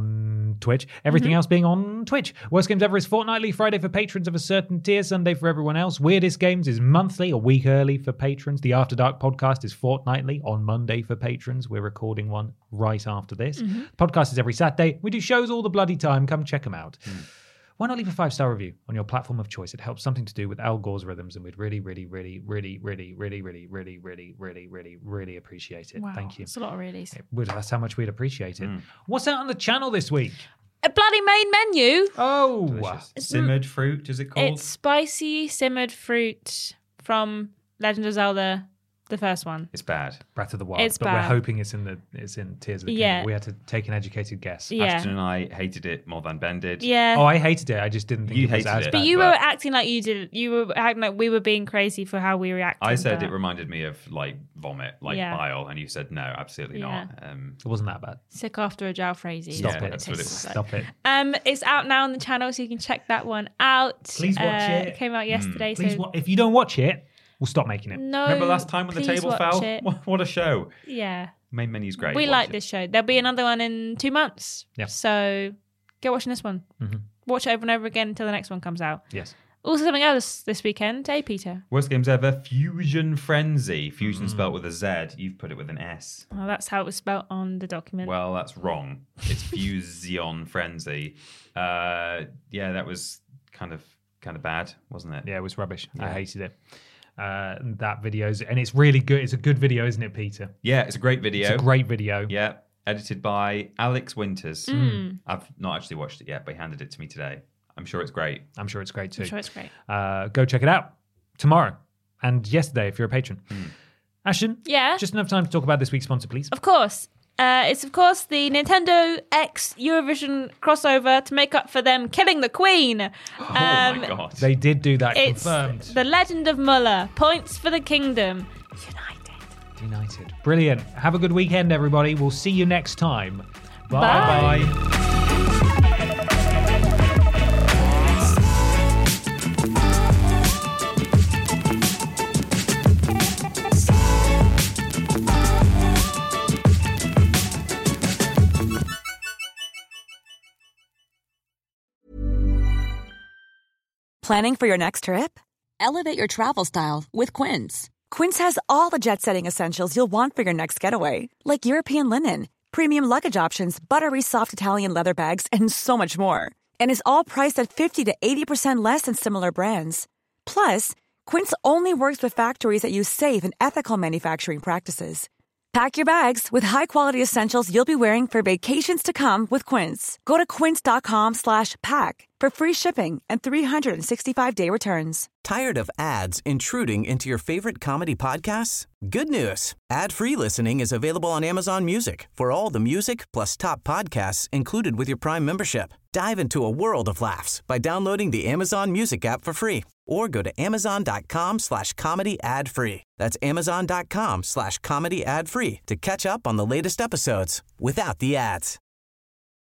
On Twitch. Everything mm-hmm. else being on Twitch. Worst Games Ever is fortnightly, Friday for patrons of a certain tier, Sunday for everyone else. Weirdest Games is monthly, a week early for patrons. The After Dark podcast is fortnightly on Monday for patrons. We're recording one right after this. Mm-hmm. The podcast is every Saturday. We do shows all the bloody time. Come check them out. Mm. Why not leave a five-star review on your platform of choice? It helps something to do with Al Gore's rhythms, and we'd really, really, really, really, really, really, really, really, really, really, really, really appreciate it. Wow, Thank you. It's a lot of reallys. It would, that's how much we'd appreciate it. Mm. What's out on the channel this week? A bloody main menu. Oh, delicious. Simmered fruit, is it called? It's spicy simmered fruit from Legend of Zelda. The first one. It's bad. Breath of the Wild. It's but bad. We're hoping it's in the it's in Tears of the Yeah. Kingdom. We had to take an educated guess. Yeah. Ashton and I hated it more than Ben did. Yeah. Oh, I hated it. I just didn't think You it was hated as it. bad. But you but- were acting like you did. You were acting like we were being crazy for how we reacted. I said but it reminded me of like vomit, like Yeah. bile, and you said no, absolutely Yeah. not. Um, It wasn't that bad. sick after a jalfrezi. Stop Yeah, it. that's what it was. Stop it. Um, it's out now on the channel, so you can check that one out. Please watch Uh, it. It came out yesterday. Please, so wa- if you don't watch it, we'll stop making it. no. remember last time when the please table watch fell? it. What, what a show! Yeah, Main menu's great. we Watch like it. this show. There'll be another one in two months. Yeah. So get watching this one. Mm-hmm. Watch it over and over again until the next one comes out. Yes. Also, something else this weekend. Hey, Peter. Worst Games Ever, Fusion Frenzy. Mm. Fusion spelt with a Z. You've put it with an S. Oh, that's how it was spelt on the document. Well, that's wrong. It's Fusion Frenzy. Uh, yeah, that was kind of kind of bad, wasn't it? Yeah, it was rubbish. I Yeah. hated it. Uh, that video's and it's really good. It's a good video, isn't it, Peter? Yeah, it's a great video. It's a great video. Yeah, edited by Alex Winters. Mm. I've not actually watched it yet, but he handed it to me today. I'm sure it's great. I'm sure it's great too. I'm sure it's great. Uh, go check it out tomorrow and yesterday if you're a patron. Mm. Ashton, Yeah. just enough time to talk about this week's sponsor, please. Of course. Uh, it's, of course, the Nintendo X Eurovision crossover to make up for them killing the Queen. Um, Oh my god. They did do that. It's Confirmed. The Legend of Muller. Points for the Kingdom. United. United. Brilliant. Have a good weekend, everybody. We'll see you next time. Bye. Bye. Planning for your next trip? Elevate your travel style with Quince. Quince has all the jet-setting essentials you'll want for your next getaway, like European linen, premium luggage options, buttery soft Italian leather bags, and so much more. And is all priced at fifty to eighty percent less than similar brands. Plus, Quince only works with factories that use safe and ethical manufacturing practices. Pack your bags with high-quality essentials you'll be wearing for vacations to come with Quince. Go to quince.com slash pack for free shipping and three sixty-five day returns. Tired of ads intruding into your favorite comedy podcasts? Good news. Ad-free listening is available on Amazon Music for all the music plus top podcasts included with your Prime membership. Dive into a world of laughs by downloading the Amazon Music app for free or go to amazon.com slash comedy ad free. That's amazon.com slash comedy ad free to catch up on the latest episodes without the ads.